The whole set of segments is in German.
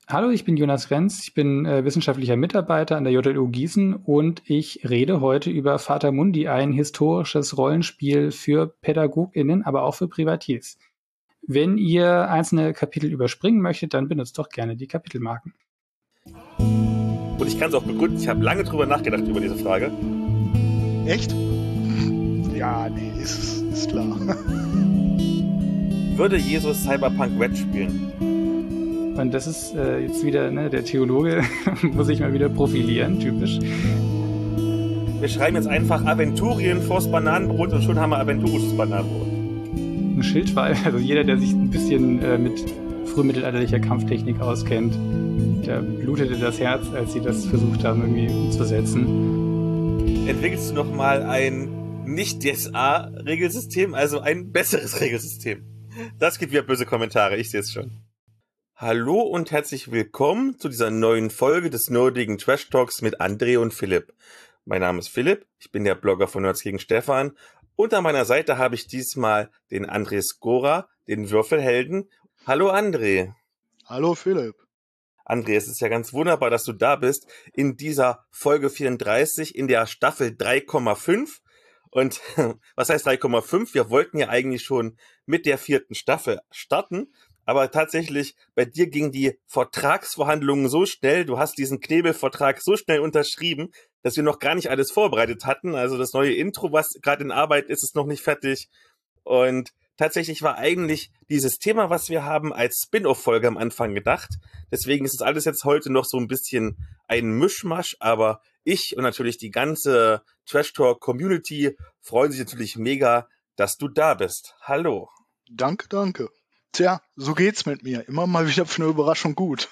Hallo, ich bin Jonas Renz, ich bin wissenschaftlicher Mitarbeiter an der JLU Gießen und ich rede heute über Fata Mundi, ein historisches Rollenspiel für PädagogInnen, aber auch für Privatiers. Wenn ihr einzelne Kapitel überspringen möchtet, dann benutzt doch gerne die Kapitelmarken. Und ich kann es auch begründen, ich habe lange drüber nachgedacht über diese Frage. Echt? Ja, nee, ist klar. Würde Jesus Cyberpunk Red spielen? Und das ist jetzt wieder, der Theologe muss sich mal wieder profilieren, typisch. Wir schreiben jetzt einfach Aventurien vors Bananenbrot und schon haben wir aventurisches Bananenbrot. Ein Schild war, also jeder, der sich ein bisschen mit frühmittelalterlicher Kampftechnik auskennt, da blutete das Herz, als sie das versucht haben, irgendwie umzusetzen. Entwickelst du nochmal ein Nicht-DSA-Regelsystem, also ein besseres Regelsystem? Das gibt wieder böse Kommentare, ich sehe es schon. Hallo und herzlich willkommen zu dieser neuen Folge des nerdigen Trash Talks mit André und Philipp. Mein Name ist Philipp, ich bin der Blogger von Nerds gegen Stefan und an meiner Seite habe ich diesmal den André Skora, den Würfelhelden. Hallo André. Hallo Philipp. André, es ist ja ganz wunderbar, dass du da bist in dieser Folge 34 in der Staffel 3,5. Und was heißt 3,5? Wir wollten ja eigentlich schon mit der 4. Staffel starten. Aber tatsächlich, bei dir gingen die Vertragsverhandlungen so schnell, du hast diesen Knebelvertrag so schnell unterschrieben, dass wir noch gar nicht alles vorbereitet hatten. Also das neue Intro, was gerade in Arbeit ist, ist noch nicht fertig. Und tatsächlich war eigentlich dieses Thema, was wir haben, als Spin-off-Folge am Anfang gedacht. Deswegen ist es alles jetzt heute noch so ein bisschen ein Mischmasch, aber ich und natürlich die ganze Trash Talk Community freuen sich natürlich mega, dass du da bist. Hallo. Danke. Tja, so geht's mit mir. Immer mal wieder für eine Überraschung gut.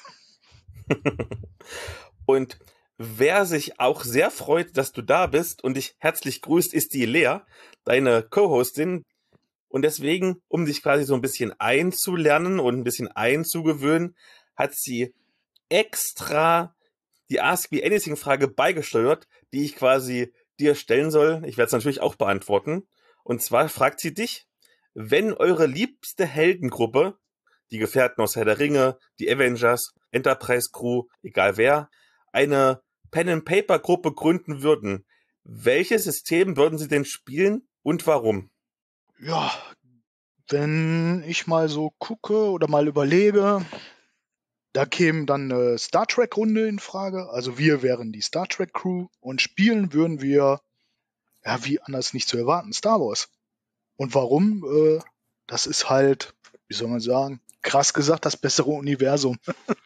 Und wer sich auch sehr freut, dass du da bist und dich herzlich grüßt, ist die Lea, deine Co-Hostin. Und deswegen, um dich quasi so ein bisschen einzulernen und ein bisschen einzugewöhnen, hat sie extra die Ask Me Anything-Frage beigesteuert, die ich quasi dir stellen soll. Ich werde es natürlich auch beantworten. Und zwar fragt sie dich: Wenn eure liebste Heldengruppe, die Gefährten aus Herr der Ringe, die Avengers, Enterprise Crew, egal wer, eine Pen-and-Paper-Gruppe gründen würden, welches System würden sie denn spielen und warum? Ja, wenn ich mal so gucke oder mal überlege, da käme dann eine Star Trek-Runde in Frage. Also wir wären die Star Trek-Crew und spielen würden wir, ja, wie anders nicht zu erwarten, Star Wars. Und warum? Das ist halt, wie soll man sagen, krass gesagt, das bessere Universum.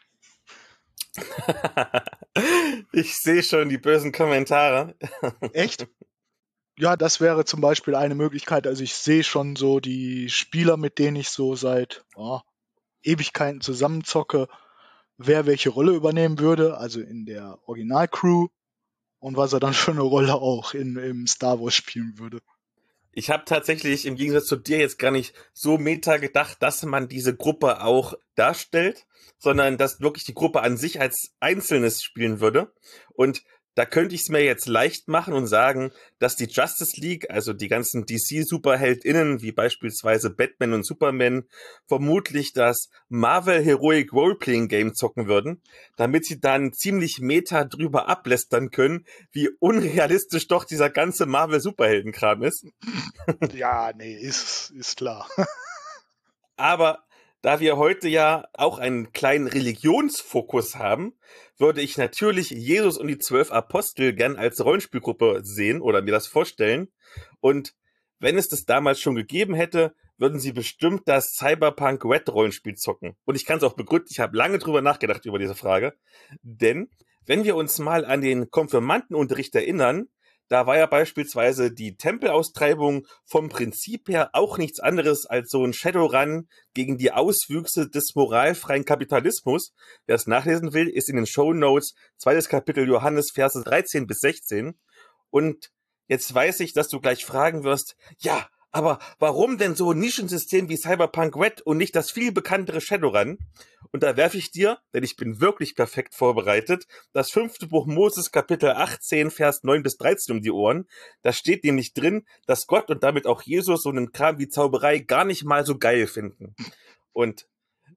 Ich sehe schon die bösen Kommentare. Echt? Ja, das wäre zum Beispiel eine Möglichkeit. Also ich sehe schon so die Spieler, mit denen ich so seit Ewigkeiten zusammenzocke, wer welche Rolle übernehmen würde, also in der Original-Crew und was er dann für eine Rolle auch im Star Wars spielen würde. Ich habe tatsächlich im Gegensatz zu dir jetzt gar nicht so meta gedacht, dass man diese Gruppe auch darstellt, sondern dass wirklich die Gruppe an sich als Einzelnes spielen würde. Und da könnte ich es mir jetzt leicht machen und sagen, dass die Justice League, also die ganzen DC-SuperheldInnen, wie beispielsweise Batman und Superman, vermutlich das Marvel Heroic Roleplaying Game zocken würden, damit sie dann ziemlich meta drüber ablästern können, wie unrealistisch doch dieser ganze Marvel-Superheldenkram ist. Ja, nee, ist klar. Aber da wir heute ja auch einen kleinen Religionsfokus haben, würde ich natürlich Jesus und die 12 Apostel gern als Rollenspielgruppe sehen oder mir das vorstellen. Und wenn es das damals schon gegeben hätte, würden sie bestimmt das Cyberpunk Red Rollenspiel zocken. Und ich kann es auch begründen, ich habe lange drüber nachgedacht über diese Frage. Denn wenn wir uns mal an den Konfirmandenunterricht erinnern, da war ja beispielsweise die Tempelaustreibung vom Prinzip her auch nichts anderes als so ein Shadowrun gegen die Auswüchse des moralfreien Kapitalismus. Wer es nachlesen will, ist in den Shownotes 2. Kapitel Johannes, Verse 13 bis 16. Und jetzt weiß ich, dass du gleich fragen wirst, ja, aber warum denn so ein Nischensystem wie Cyberpunk Red und nicht das viel bekanntere Shadowrun? Und da werfe ich dir, denn ich bin wirklich perfekt vorbereitet, das 5. Buch Moses Kapitel 18, Vers 9 bis 13 um die Ohren. Da steht nämlich drin, dass Gott und damit auch Jesus so einen Kram wie Zauberei gar nicht mal so geil finden. Und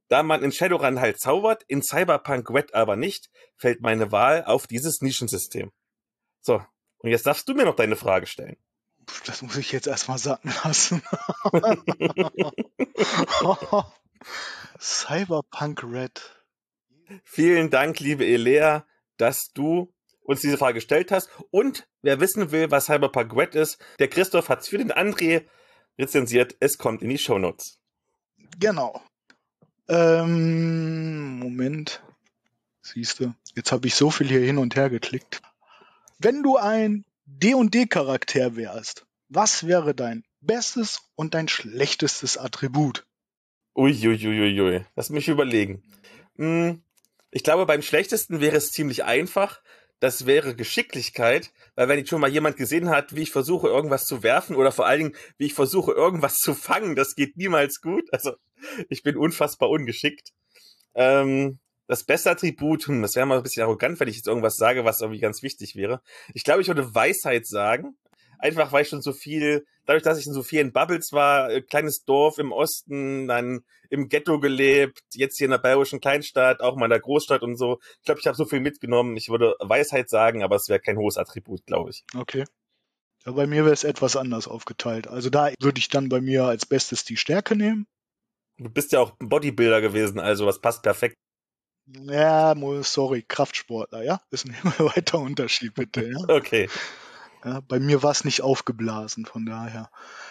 Da man in Shadowrun halt zaubert, in Cyberpunk Red aber nicht, fällt meine Wahl auf dieses Nischensystem. So, und jetzt darfst du mir noch deine Frage stellen. Das muss ich jetzt erstmal sacken lassen. Cyberpunk Red. Vielen Dank, liebe Elea, dass du uns diese Frage gestellt hast. Und wer wissen will, was Cyberpunk Red ist, der Christoph hat es für den André rezensiert. Es kommt in die Shownotes. Genau. Moment. Siehst du, jetzt habe ich so viel hier hin und her geklickt. Wenn du ein D&D-Charakter wärst, was wäre dein bestes und dein schlechtestes Attribut? Uiuiuiui, lass mich überlegen. Ich glaube, beim schlechtesten wäre es ziemlich einfach. Das wäre Geschicklichkeit, weil wenn ich schon mal jemand gesehen hat, wie ich versuche, irgendwas zu werfen oder vor allen Dingen, wie ich versuche, irgendwas zu fangen, das geht niemals gut. Also, ich bin unfassbar ungeschickt. Das beste Attribut, das wäre mal ein bisschen arrogant, wenn ich jetzt irgendwas sage, was irgendwie ganz wichtig wäre. Ich glaube, ich würde Weisheit sagen. Einfach, weil ich schon so viel, dadurch, dass ich schon so viel in Bubbles war, kleines Dorf im Osten, dann im Ghetto gelebt, jetzt hier in der bayerischen Kleinstadt, auch mal in der Großstadt und so. Ich glaube, ich habe so viel mitgenommen. Ich würde Weisheit sagen, aber es wäre kein hohes Attribut, glaube ich. Okay. Ja, bei mir wäre es etwas anders aufgeteilt. Also da würde ich dann bei mir als Bestes die Stärke nehmen. Du bist ja auch ein Bodybuilder gewesen, also das passt perfekt. Ja, sorry, Kraftsportler, ja? Ist ein weiter Unterschied, bitte, ja? Okay. Ja, bei mir war es nicht aufgeblasen, von daher.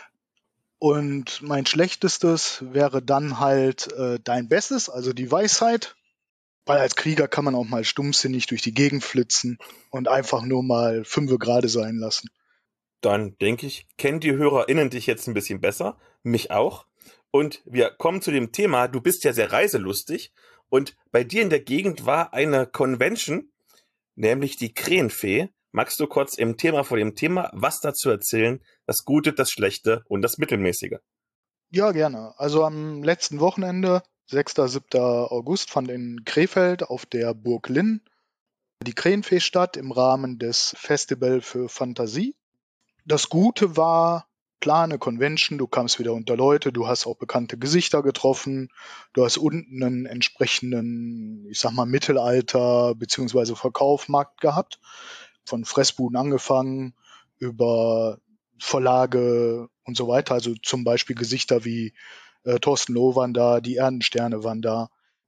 Und mein Schlechtestes wäre dann halt dein Bestes, also die Weisheit. Weil als Krieger kann man auch mal stumpfsinnig durch die Gegend flitzen und einfach nur mal 5 gerade sein lassen. Dann denke ich, kennen die HörerInnen dich jetzt ein bisschen besser, mich auch. Und wir kommen zu dem Thema, du bist ja sehr reiselustig und bei dir in der Gegend war eine Convention, nämlich die Krähenfee. Magst du kurz im Thema vor dem Thema was dazu erzählen? Das Gute, das Schlechte und das Mittelmäßige. Ja, gerne. Also am letzten Wochenende, 6. 7. August, fand in Krefeld auf der Burg Linn die Krähenfee statt im Rahmen des Festival für Fantasie. Das Gute war, klar, eine Convention, du kamst wieder unter Leute, du hast auch bekannte Gesichter getroffen, du hast unten einen entsprechenden, ich sag mal, Mittelalter- bzw. Verkaufmarkt gehabt, von Fressbuden angefangen, über Verlage und so weiter, also zum Beispiel Gesichter wie Thorsten Loh waren da, die Erdensterne waren da.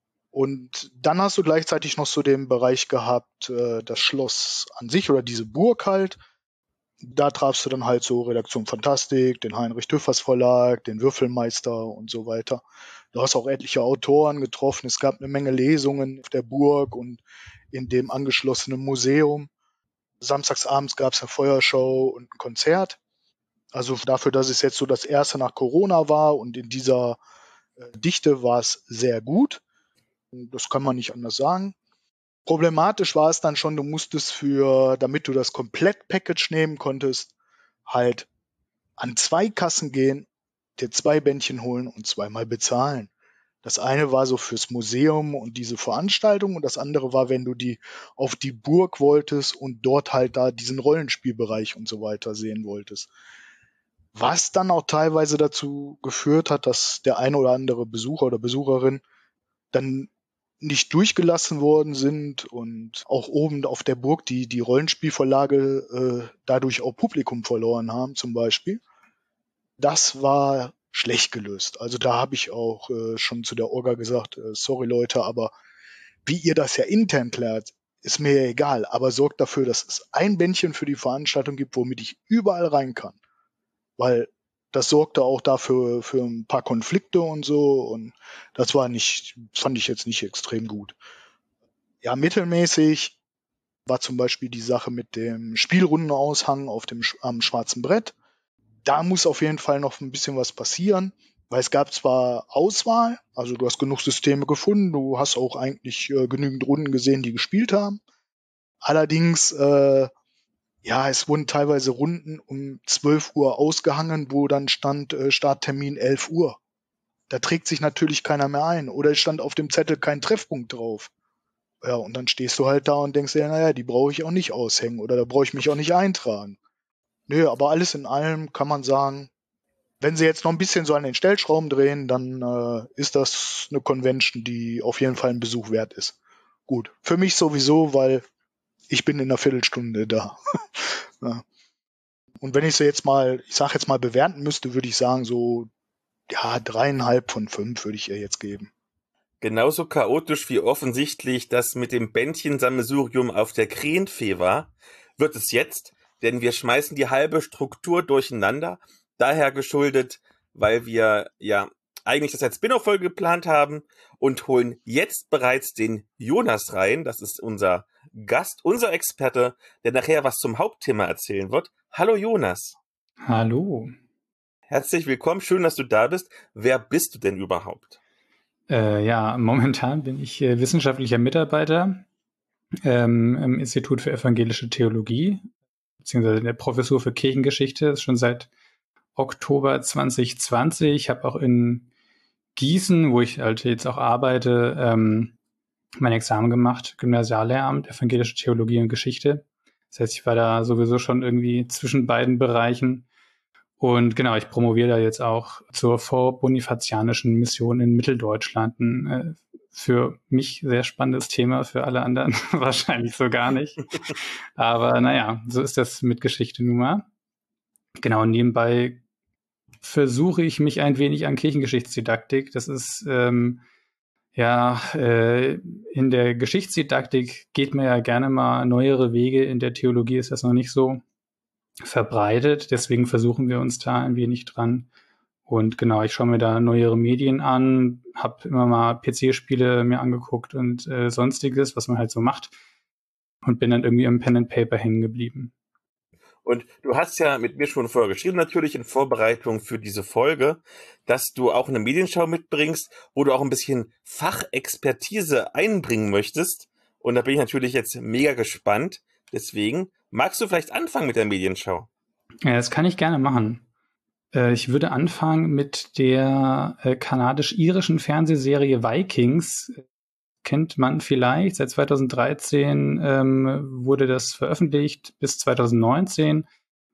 Und dann hast du gleichzeitig noch so den Bereich gehabt, das Schloss an sich oder diese Burg halt. Da trafst du dann halt so Redaktion Fantastik, den Heinrich Düffers Verlag, den Würfelmeister und so weiter. Du hast auch etliche Autoren getroffen. Es gab eine Menge Lesungen auf der Burg und in dem angeschlossenen Museum. Samstagsabends gab es eine Feuershow und ein Konzert. Also dafür, dass es jetzt so das erste nach Corona war und in dieser Dichte war es sehr gut. Das kann man nicht anders sagen. Problematisch war es dann schon, du musstest damit du das Komplett-Package nehmen konntest, halt an 2 Kassen gehen, dir 2 Bändchen holen und zweimal bezahlen. Das eine war so fürs Museum und diese Veranstaltung und das andere war, wenn du auf die Burg wolltest und dort halt da diesen Rollenspielbereich und so weiter sehen wolltest. Was dann auch teilweise dazu geführt hat, dass der eine oder andere Besucher oder Besucherin dann nicht durchgelassen worden sind und auch oben auf der Burg die Rollenspielverlage dadurch auch Publikum verloren haben zum Beispiel. Das war schlecht gelöst. Also da habe ich auch schon zu der Orga gesagt, sorry Leute, aber wie ihr das ja intern klärt, ist mir ja egal, aber sorgt dafür, dass es ein Bändchen für die Veranstaltung gibt, womit ich überall rein kann. Weil das sorgte auch dafür für ein paar Konflikte und so und das fand ich jetzt nicht extrem gut. Ja, mittelmäßig war zum Beispiel die Sache mit dem Spielrundenaushang am schwarzen Brett. Da muss auf jeden Fall noch ein bisschen was passieren, weil es gab zwar Auswahl, also du hast genug Systeme gefunden, du hast auch eigentlich genügend Runden gesehen, die gespielt haben. Allerdings ja, es wurden teilweise Runden um 12 Uhr ausgehangen, wo dann stand Starttermin 11 Uhr. Da trägt sich natürlich keiner mehr ein. Oder es stand auf dem Zettel kein Treffpunkt drauf. Ja, und dann stehst du halt da und denkst dir, naja, die brauche ich auch nicht aushängen oder da brauche ich mich auch nicht eintragen. Nö, aber alles in allem kann man sagen, Wenn sie jetzt noch ein bisschen so an den Stellschrauben drehen, dann ist das eine Convention, die auf jeden Fall einen Besuch wert ist. Gut, für mich sowieso, weil ich bin in einer Viertelstunde da. Ja. Und wenn ich sie jetzt mal, ich sag jetzt mal bewerten müsste, würde ich sagen so, ja, 3,5 von 5 würde ich ihr jetzt geben. Genauso chaotisch wie offensichtlich das mit dem Bändchensammelsurium auf der Krähenfee war, wird es jetzt, denn wir schmeißen die halbe Struktur durcheinander, daher geschuldet, weil wir ja eigentlich das als Spin-off-Folge geplant haben und holen jetzt bereits den Jonas rein, das ist unser Gast, unser Experte, der nachher was zum Hauptthema erzählen wird. Hallo Jonas. Hallo. Herzlich willkommen, schön, dass du da bist. Wer bist du denn überhaupt? Ja, momentan bin ich wissenschaftlicher Mitarbeiter im Institut für evangelische Theologie, beziehungsweise in der Professur für Kirchengeschichte, ist schon seit Oktober 2020. Ich habe auch in Gießen, wo ich halt jetzt auch arbeite, mein Examen gemacht, Gymnasiallehramt, evangelische Theologie und Geschichte. Das heißt, ich war da sowieso schon irgendwie zwischen beiden Bereichen. Und genau, ich promoviere da jetzt auch zur vorbonifazianischen Mission in Mitteldeutschland. Ein für mich sehr spannendes Thema, für alle anderen wahrscheinlich so gar nicht. Aber naja, so ist das mit Geschichte nun mal. Genau, nebenbei versuche ich mich ein wenig an Kirchengeschichtsdidaktik. Das ist in der Geschichtsdidaktik geht man ja gerne mal neuere Wege. In der Theologie ist das noch nicht so verbreitet. Deswegen versuchen wir uns da ein wenig dran. Und genau, ich schaue mir da neuere Medien an, habe immer mal PC-Spiele mir angeguckt und sonstiges, was man halt so macht. Und bin dann irgendwie im Pen and Paper hängen geblieben. Und du hast ja mit mir schon vorher geschrieben, natürlich in Vorbereitung für diese Folge, dass du auch eine Medienschau mitbringst, wo du auch ein bisschen Fachexpertise einbringen möchtest. Und da bin ich natürlich jetzt mega gespannt. Deswegen, magst du vielleicht anfangen mit der Medienschau? Ja, das kann ich gerne machen. Ich würde anfangen mit der kanadisch-irischen Fernsehserie Vikings. Kennt man vielleicht. Seit 2013 wurde das veröffentlicht bis 2019.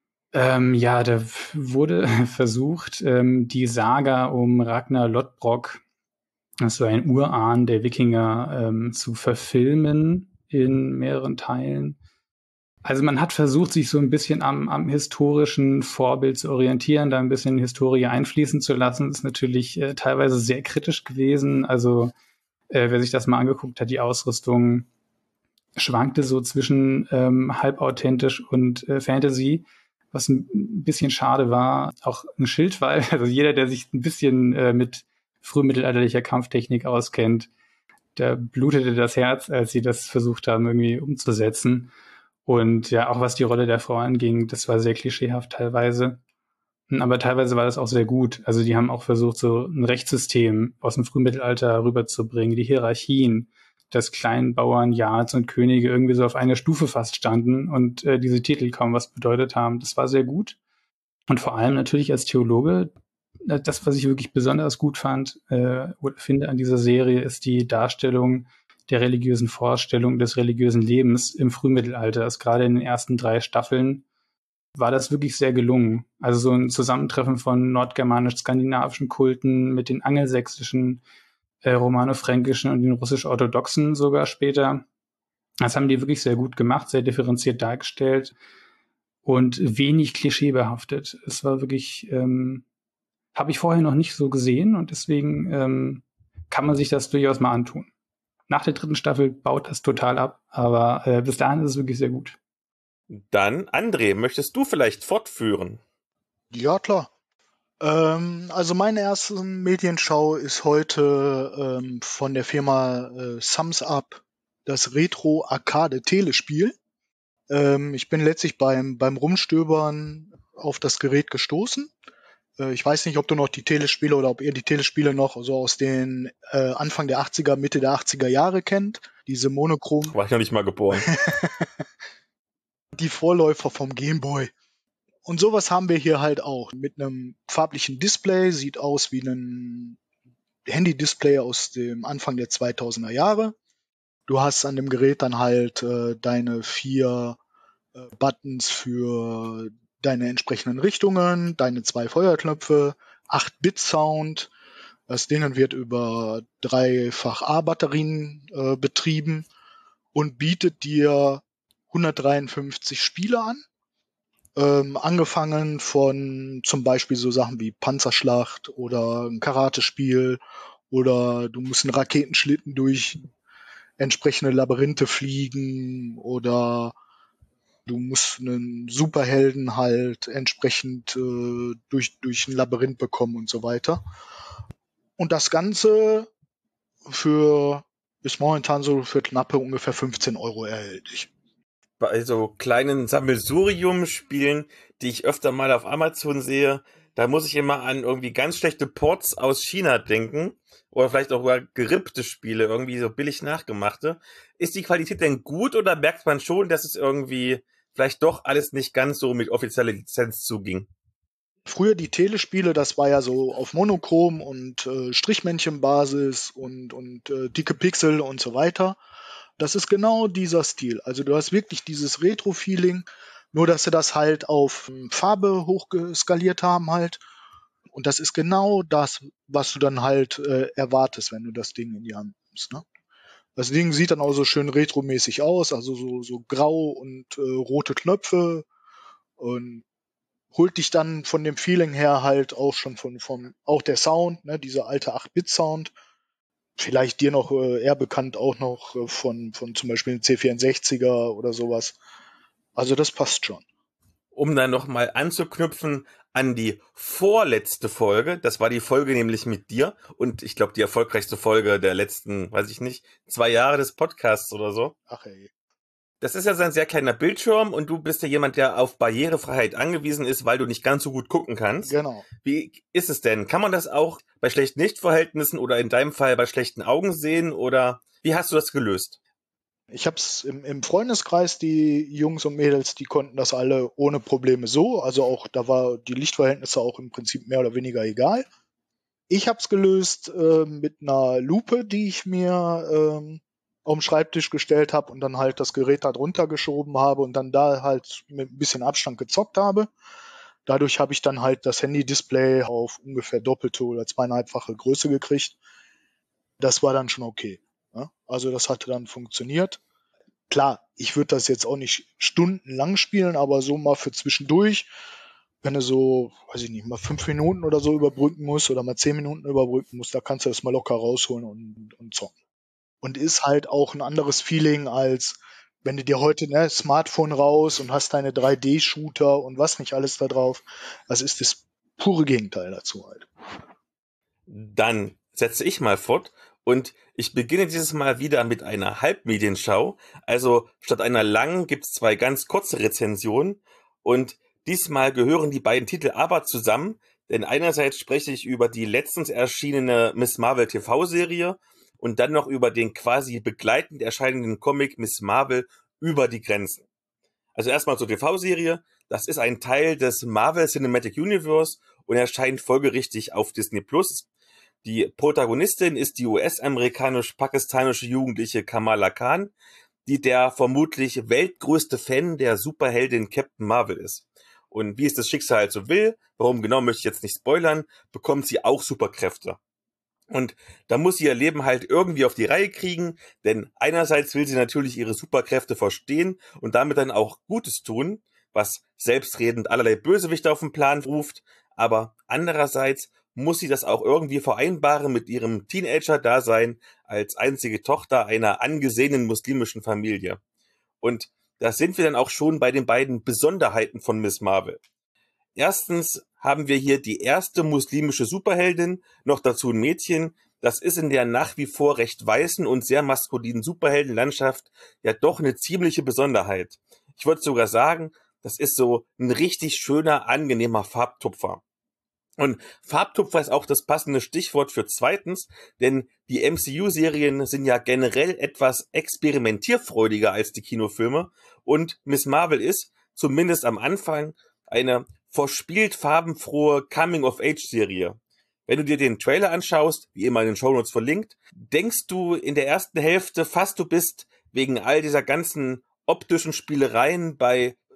Da wurde versucht, die Saga um Ragnar Lodbrok, das ist so ein Urahn der Wikinger, zu verfilmen in mehreren Teilen. Also man hat versucht, sich so ein bisschen am historischen Vorbild zu orientieren, da ein bisschen Historie einfließen zu lassen. Das ist natürlich teilweise sehr kritisch gewesen. Also wer sich das mal angeguckt hat, die Ausrüstung schwankte so zwischen halb authentisch und Fantasy, was ein bisschen schade war. Auch ein Schildwall, also jeder, der sich ein bisschen mit frühmittelalterlicher Kampftechnik auskennt, da blutete das Herz, als sie das versucht haben, irgendwie umzusetzen. Und ja, auch was die Rolle der Frau anging, das war sehr klischeehaft teilweise. Aber teilweise war das auch sehr gut. Also die haben auch versucht, so ein Rechtssystem aus dem Frühmittelalter rüberzubringen, die Hierarchien, dass Kleinbauern, Jarls und Könige irgendwie so auf einer Stufe fast standen und diese Titel kaum was bedeutet haben. Das war sehr gut. Und vor allem natürlich als Theologe, das, was ich wirklich besonders gut fand oder finde an dieser Serie, ist die Darstellung der religiösen Vorstellung des religiösen Lebens im Frühmittelalter. Also gerade in den ersten 3 Staffeln war das wirklich sehr gelungen. Also so ein Zusammentreffen von nordgermanisch-skandinavischen Kulten mit den angelsächsischen, romano-fränkischen und den russisch-orthodoxen sogar später. Das haben die wirklich sehr gut gemacht, sehr differenziert dargestellt und wenig klischeebehaftet. Es war wirklich, habe ich vorher noch nicht so gesehen und deswegen kann man sich das durchaus mal antun. Nach der 3. Staffel baut das total ab, aber bis dahin ist es wirklich sehr gut. Dann, André, möchtest du vielleicht fortführen? Ja, klar. Also meine erste Medienschau ist heute von der Firma Thumbs Up, das Retro-Arcade-Telespiel. Ich bin letztlich beim Rumstöbern auf das Gerät gestoßen. Ich weiß nicht, ob du noch die Telespiele oder ob ihr die Telespiele noch so aus den Anfang der 80er, Mitte der 80er Jahre kennt. Diese monochrom. War ich noch nicht mal geboren. Die Vorläufer vom Gameboy. Und sowas haben wir hier halt auch. Mit einem farblichen Display, sieht aus wie ein Handy-Display aus dem Anfang der 2000er Jahre. Du hast an dem Gerät dann halt deine 4 Buttons für deine entsprechenden Richtungen, deine 2 Feuerknöpfe, 8-Bit-Sound. Das Ding wird über 3-fach A-Batterien betrieben und bietet dir 153 Spiele an. Angefangen von zum Beispiel so Sachen wie Panzerschlacht oder ein Karatespiel oder du musst einen Raketenschlitten durch entsprechende Labyrinthe fliegen oder du musst einen Superhelden halt entsprechend durch ein Labyrinth bekommen und so weiter. Und das Ganze ist momentan so für knappe ungefähr 15 € erhältlich. Bei so kleinen Sammelsurium-Spielen, die ich öfter mal auf Amazon sehe, da muss ich immer an irgendwie ganz schlechte Ports aus China denken. Oder vielleicht auch über gerippte Spiele, irgendwie so billig nachgemachte. Ist die Qualität denn gut oder merkt man schon, dass es irgendwie vielleicht doch alles nicht ganz so mit offizieller Lizenz zuging? Früher die Telespiele, das war ja so auf Monochrom und Strichmännchenbasis und dicke Pixel und so weiter. Das ist genau dieser Stil. Also du hast wirklich dieses Retro-Feeling, nur dass sie das halt auf Farbe hochgeskaliert haben halt. Und das ist genau das, was du dann halt erwartest, wenn du das Ding in die Hand nimmst. Ne? Das Ding sieht dann auch so schön retromäßig aus, also so grau und rote Knöpfe und holt dich dann von dem Feeling her halt auch schon von auch der Sound, ne, dieser alte 8-Bit-Sound. Vielleicht dir noch eher bekannt auch noch von zum Beispiel einem C64er oder sowas. Also das passt schon. Um dann nochmal anzuknüpfen an die vorletzte Folge, das war die Folge nämlich mit dir und ich glaube die erfolgreichste Folge der letzten, weiß ich nicht, 2 Jahre des Podcasts oder so. Ach ey. Das ist ja so ein sehr kleiner Bildschirm und du bist ja jemand, der auf Barrierefreiheit angewiesen ist, weil du nicht ganz so gut gucken kannst. Genau. Wie ist es denn? Kann man das auch bei schlechten Lichtverhältnissen oder in deinem Fall bei schlechten Augen sehen oder wie hast du das gelöst? Ich hab's im Freundeskreis, die Jungs und Mädels, die konnten das alle ohne Probleme so. Also auch, da war die Lichtverhältnisse auch im Prinzip mehr oder weniger egal. Ich hab's gelöst mit einer Lupe, die ich mir auf den Schreibtisch gestellt habe und dann halt das Gerät da drunter geschoben habe und dann da halt mit ein bisschen Abstand gezockt habe. Dadurch habe ich dann halt das Handy-Display auf ungefähr doppelte oder 2,5-fache Größe gekriegt. Das war dann schon okay. Ja? Also das hatte dann funktioniert. Klar, ich würde das jetzt auch nicht stundenlang spielen, aber so mal für zwischendurch, wenn du so, weiß ich nicht, mal 5 Minuten oder so überbrücken musst oder mal 10 Minuten überbrücken musst, da kannst du das mal locker rausholen und zocken. Und ist halt auch ein anderes Feeling, als wenn du dir heute Smartphone raus und hast deine 3D-Shooter und was nicht alles da drauf. Das ist das pure Gegenteil dazu halt. Dann setze ich mal fort und ich beginne dieses Mal wieder mit einer Halbmedienschau. Also statt einer langen gibt's 2 ganz kurze Rezensionen und diesmal gehören die beiden Titel aber zusammen, denn einerseits spreche ich über die letztens erschienene Miss Marvel TV-Serie und dann noch über den quasi begleitend erscheinenden Comic Miss Marvel über die Grenzen. Also erstmal zur TV-Serie. Das ist ein Teil des Marvel Cinematic Universe und erscheint folgerichtig auf Disney+. Die Protagonistin ist die US-amerikanisch-pakistanische Jugendliche Kamala Khan, die der vermutlich weltgrößte Fan der Superheldin Captain Marvel ist. Und wie es das Schicksal halt so will, warum genau möchte ich jetzt nicht spoilern, bekommt sie auch Superkräfte. Und da muss sie ihr Leben halt irgendwie auf die Reihe kriegen, denn einerseits will sie natürlich ihre Superkräfte verstehen und damit dann auch Gutes tun, was selbstredend allerlei Bösewichte auf den Plan ruft, aber andererseits muss sie das auch irgendwie vereinbaren mit ihrem Teenager-Dasein als einzige Tochter einer angesehenen muslimischen Familie. Und da sind wir dann auch schon bei den beiden Besonderheiten von Miss Marvel. Erstens haben wir hier die erste muslimische Superheldin, noch dazu ein Mädchen. Das ist in der nach wie vor recht weißen und sehr maskulinen Superheldenlandschaft ja doch eine ziemliche Besonderheit. Ich würde sogar sagen, das ist so ein richtig schöner, angenehmer Farbtupfer. Und Farbtupfer ist auch das passende Stichwort für zweitens, denn die MCU-Serien sind ja generell etwas experimentierfreudiger als die Kinofilme und Miss Marvel ist, zumindest am Anfang, eine verspielt farbenfrohe Coming-of-Age-Serie. Wenn du dir den Trailer anschaust, wie immer in den Shownotes verlinkt, denkst du in der ersten Hälfte fast, du bist wegen all dieser ganzen optischen Spielereien bei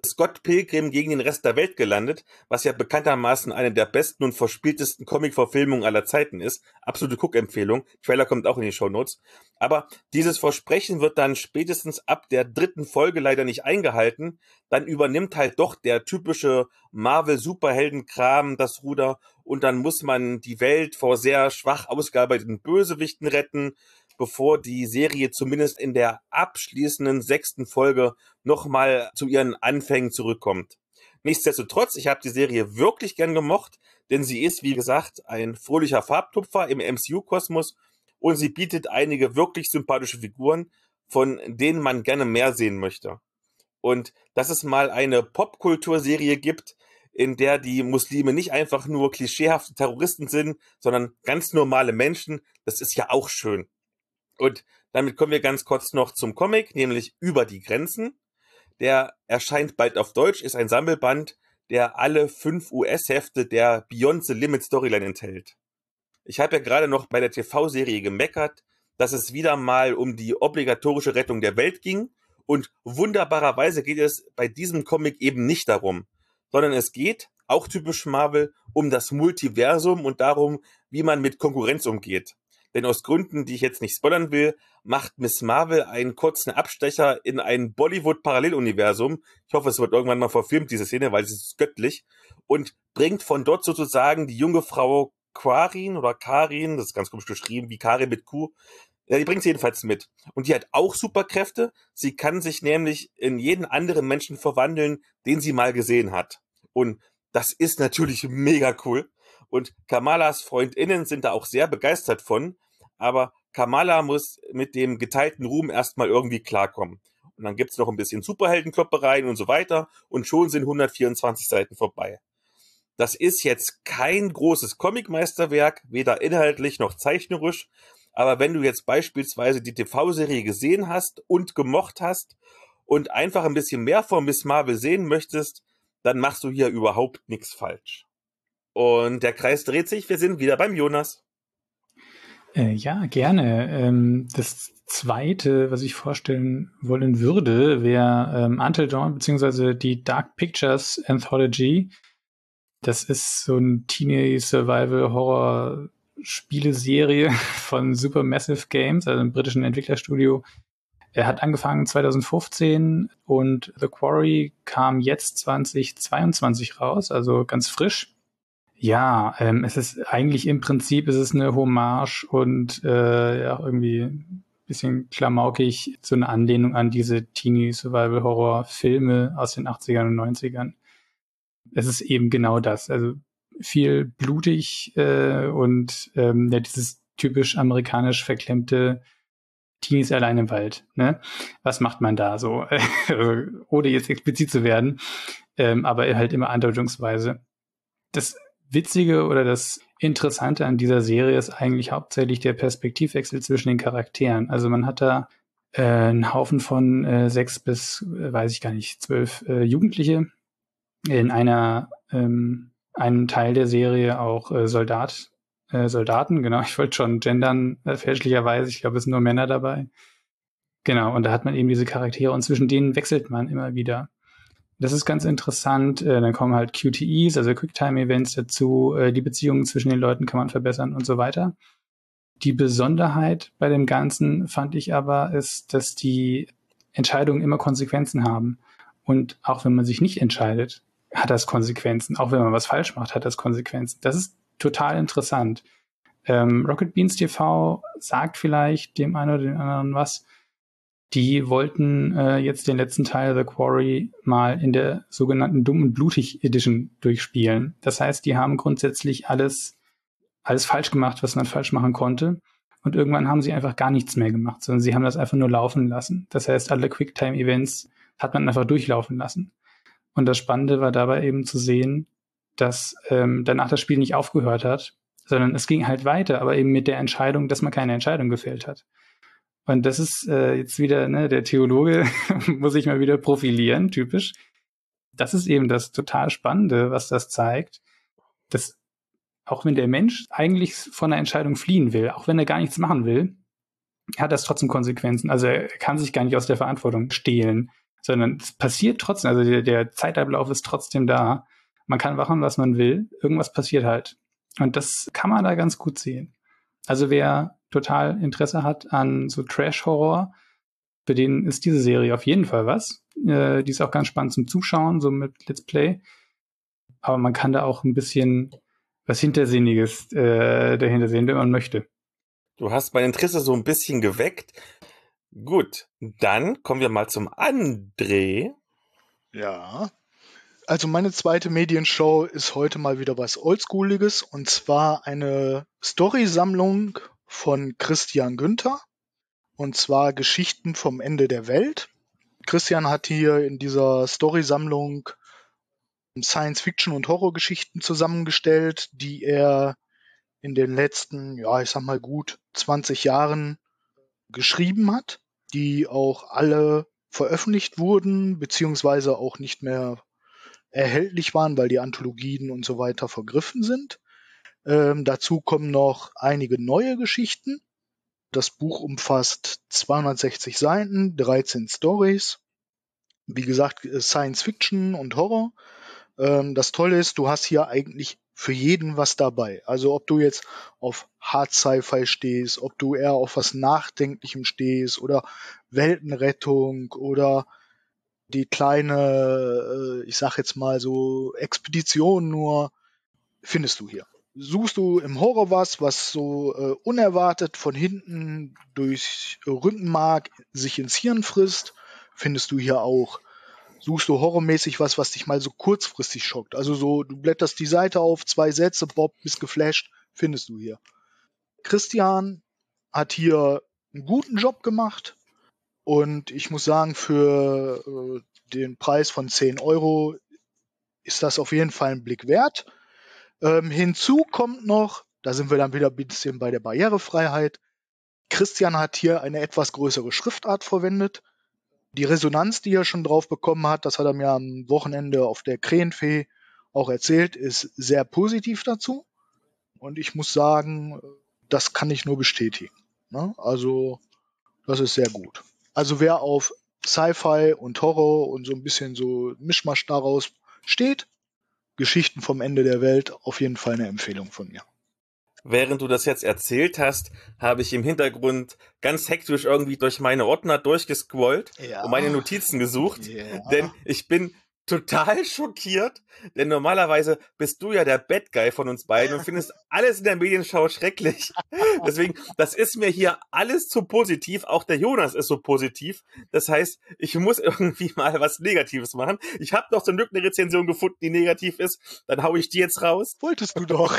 Scott Pilgrim gegen den Rest der Welt gelandet, was ja bekanntermaßen eine der besten und verspieltesten Comic-Verfilmungen aller Zeiten ist. Absolute Guck-Empfehlung. Trailer kommt auch in die Shownotes. Aber dieses Versprechen wird dann spätestens ab der 3. Folge leider nicht eingehalten. Dann übernimmt halt doch der typische Marvel-Superhelden-Kram das Ruder und dann muss man die Welt vor sehr schwach ausgearbeiteten Bösewichten retten, bevor die Serie zumindest in der abschließenden 6. Folge nochmal zu ihren Anfängen zurückkommt. Nichtsdestotrotz, ich habe die Serie wirklich gern gemocht, denn sie ist, wie gesagt, ein fröhlicher Farbtupfer im MCU-Kosmos und sie bietet einige wirklich sympathische Figuren, von denen man gerne mehr sehen möchte. Und dass es mal eine Popkulturserie gibt, in der die Muslime nicht einfach nur klischeehafte Terroristen sind, sondern ganz normale Menschen, das ist ja auch schön. Und damit kommen wir ganz kurz noch zum Comic, nämlich Über die Grenzen. Der erscheint bald auf Deutsch, ist ein Sammelband, der alle 5 US-Hefte der Beyond the Limit Storyline enthält. Ich habe ja gerade noch bei der TV-Serie gemeckert, dass es wieder mal um die obligatorische Rettung der Welt ging und wunderbarerweise geht es bei diesem Comic eben nicht darum, sondern es geht, auch typisch Marvel, um das Multiversum und darum, wie man mit Konkurrenz umgeht. Denn aus Gründen, die ich jetzt nicht spoilern will, macht Miss Marvel einen kurzen Abstecher in ein Bollywood-Paralleluniversum. Ich hoffe, es wird irgendwann mal verfilmt, diese Szene, weil es ist göttlich. Und bringt von dort sozusagen die junge Frau Karin, das ist ganz komisch geschrieben, wie Karin mit Q. Ja, die bringt sie jedenfalls mit. Und die hat auch Superkräfte. Sie kann sich nämlich in jeden anderen Menschen verwandeln, den sie mal gesehen hat. Und das ist natürlich mega cool. Und Kamalas FreundInnen sind da auch sehr begeistert von. Aber Kamala muss mit dem geteilten Ruhm erstmal irgendwie klarkommen. Und dann gibt's noch ein bisschen Superheldenkloppereien und so weiter. Und schon sind 124 Seiten vorbei. Das ist jetzt kein großes Comic-Meisterwerk, weder inhaltlich noch zeichnerisch. Aber wenn du jetzt beispielsweise die TV-Serie gesehen hast und gemocht hast und einfach ein bisschen mehr von Miss Marvel sehen möchtest, dann machst du hier überhaupt nichts falsch. Und der Kreis dreht sich, wir sind wieder beim Jonas. Ja, gerne. Das zweite, was ich vorstellen wollen würde, wäre Until Dawn beziehungsweise die Dark Pictures Anthology. Das ist so ein Teenie-Survival-Horror-Spieleserie von Supermassive Games, also einem britischen Entwicklerstudio. Er hat angefangen 2015 und The Quarry kam jetzt 2022 raus, also ganz frisch. Ja, es ist eigentlich im Prinzip, ist es eine Hommage und ja, irgendwie ein bisschen klamaukig, so eine Anlehnung an diese Teenie-Survival-Horror-Filme aus den 80ern und 90ern. Es ist eben genau das, also viel blutig und ja, dieses typisch amerikanisch verklemmte Teenies allein im Wald. Ne? Was macht man da so? Ohne jetzt explizit zu werden, aber halt immer andeutungsweise. Das Witzige oder das Interessante an dieser Serie ist eigentlich hauptsächlich der Perspektivwechsel zwischen den Charakteren. Also man hat da einen Haufen von 6 bis, weiß ich gar nicht, 12 Jugendliche. In einem Teil der Serie auch Soldaten, genau, ich wollte schon gendern, fälschlicherweise, ich glaube, es sind nur Männer dabei. Genau, und da hat man eben diese Charaktere und zwischen denen wechselt man immer wieder. Das ist ganz interessant. Dann kommen halt QTEs, also Quicktime-Events dazu. Die Beziehungen zwischen den Leuten kann man verbessern und so weiter. Die Besonderheit bei dem Ganzen fand ich aber, ist, dass die Entscheidungen immer Konsequenzen haben. Und auch wenn man sich nicht entscheidet, hat das Konsequenzen. Auch wenn man was falsch macht, hat das Konsequenzen. Das ist total interessant. Rocket Beans TV sagt vielleicht dem einen oder den anderen was. Die wollten jetzt den letzten Teil The Quarry mal in der sogenannten Dumm und Blutig Edition durchspielen. Das heißt, die haben grundsätzlich alles falsch gemacht, was man falsch machen konnte. Und irgendwann haben sie einfach gar nichts mehr gemacht, sondern sie haben das einfach nur laufen lassen. Das heißt, alle Quicktime-Events hat man einfach durchlaufen lassen. Und das Spannende war dabei eben zu sehen, dass danach das Spiel nicht aufgehört hat, sondern es ging halt weiter, aber eben mit der Entscheidung, dass man keine Entscheidung gefällt hat. Und das ist jetzt wieder, ne, der Theologe muss sich mal wieder profilieren, typisch. Das ist eben das total Spannende, was das zeigt, dass auch wenn der Mensch eigentlich von einer Entscheidung fliehen will, auch wenn er gar nichts machen will, hat das trotzdem Konsequenzen. Also er kann sich gar nicht aus der Verantwortung stehlen, sondern es passiert trotzdem, also der Zeitablauf ist trotzdem da. Man kann machen, was man will, irgendwas passiert halt. Und das kann man da ganz gut sehen. Also wer total Interesse hat an so Trash-Horror, für den ist diese Serie auf jeden Fall was. Die ist auch ganz spannend zum Zuschauen, so mit Let's Play. Aber man kann da auch ein bisschen was Hintersinniges dahinter sehen, wenn man möchte. Du hast mein Interesse so ein bisschen geweckt. Gut, dann kommen wir mal zum André. Ja. Also meine zweite Medienshow ist heute mal wieder was Oldschooliges, und zwar eine Storysammlung von Christian Günther, und zwar Geschichten vom Ende der Welt. Christian hat hier in dieser Storysammlung Science-Fiction- und Horrorgeschichten zusammengestellt, die er in den letzten, ja, ich sag mal gut 20 Jahren geschrieben hat, die auch alle veröffentlicht wurden, beziehungsweise auch nicht mehr erhältlich waren, weil die Anthologien und so weiter vergriffen sind. Dazu kommen noch einige neue Geschichten. Das Buch umfasst 260 Seiten, 13 Stories. Wie gesagt, Science Fiction und Horror. Das Tolle ist, du hast hier eigentlich für jeden was dabei. Also ob du jetzt auf Hard Sci-Fi stehst, ob du eher auf was Nachdenklichem stehst oder Weltenrettung oder die kleine, ich sag jetzt mal so Expedition nur, findest du hier. Suchst du im Horror was so unerwartet von hinten durch Rückenmark sich ins Hirn frisst, findest du hier auch. Suchst du horrormäßig was dich mal so kurzfristig schockt. Also so, du blätterst die Seite auf, 2 Sätze, Bob, bist geflasht, findest du hier. Christian hat hier einen guten Job gemacht, und ich muss sagen, für den Preis von 10 Euro ist das auf jeden Fall ein Blick wert. Hinzu kommt noch, da sind wir dann wieder ein bisschen bei der Barrierefreiheit, Christian hat hier eine etwas größere Schriftart verwendet. Die Resonanz, die er schon drauf bekommen hat, das hat er mir am Wochenende auf der Krähenfee auch erzählt, ist sehr positiv dazu. Und ich muss sagen, das kann ich nur bestätigen. Ne? Also, das ist sehr gut. Also, wer auf Sci-Fi und Horror und so ein bisschen so Mischmasch daraus steht, Geschichten vom Ende der Welt, auf jeden Fall eine Empfehlung von mir. Während du das jetzt erzählt hast, habe ich im Hintergrund ganz hektisch irgendwie durch meine Ordner durchgescrollt und meine Notizen gesucht, denn ich bin total schockiert, denn normalerweise bist du ja der Bad Guy von uns beiden und findest alles in der Medienschau schrecklich. Deswegen, das ist mir hier alles zu positiv, auch der Jonas ist so positiv. Das heißt, ich muss irgendwie mal was Negatives machen. Ich habe noch zum Glück eine Rezension gefunden, die negativ ist, dann hau ich die jetzt raus. Wolltest du doch.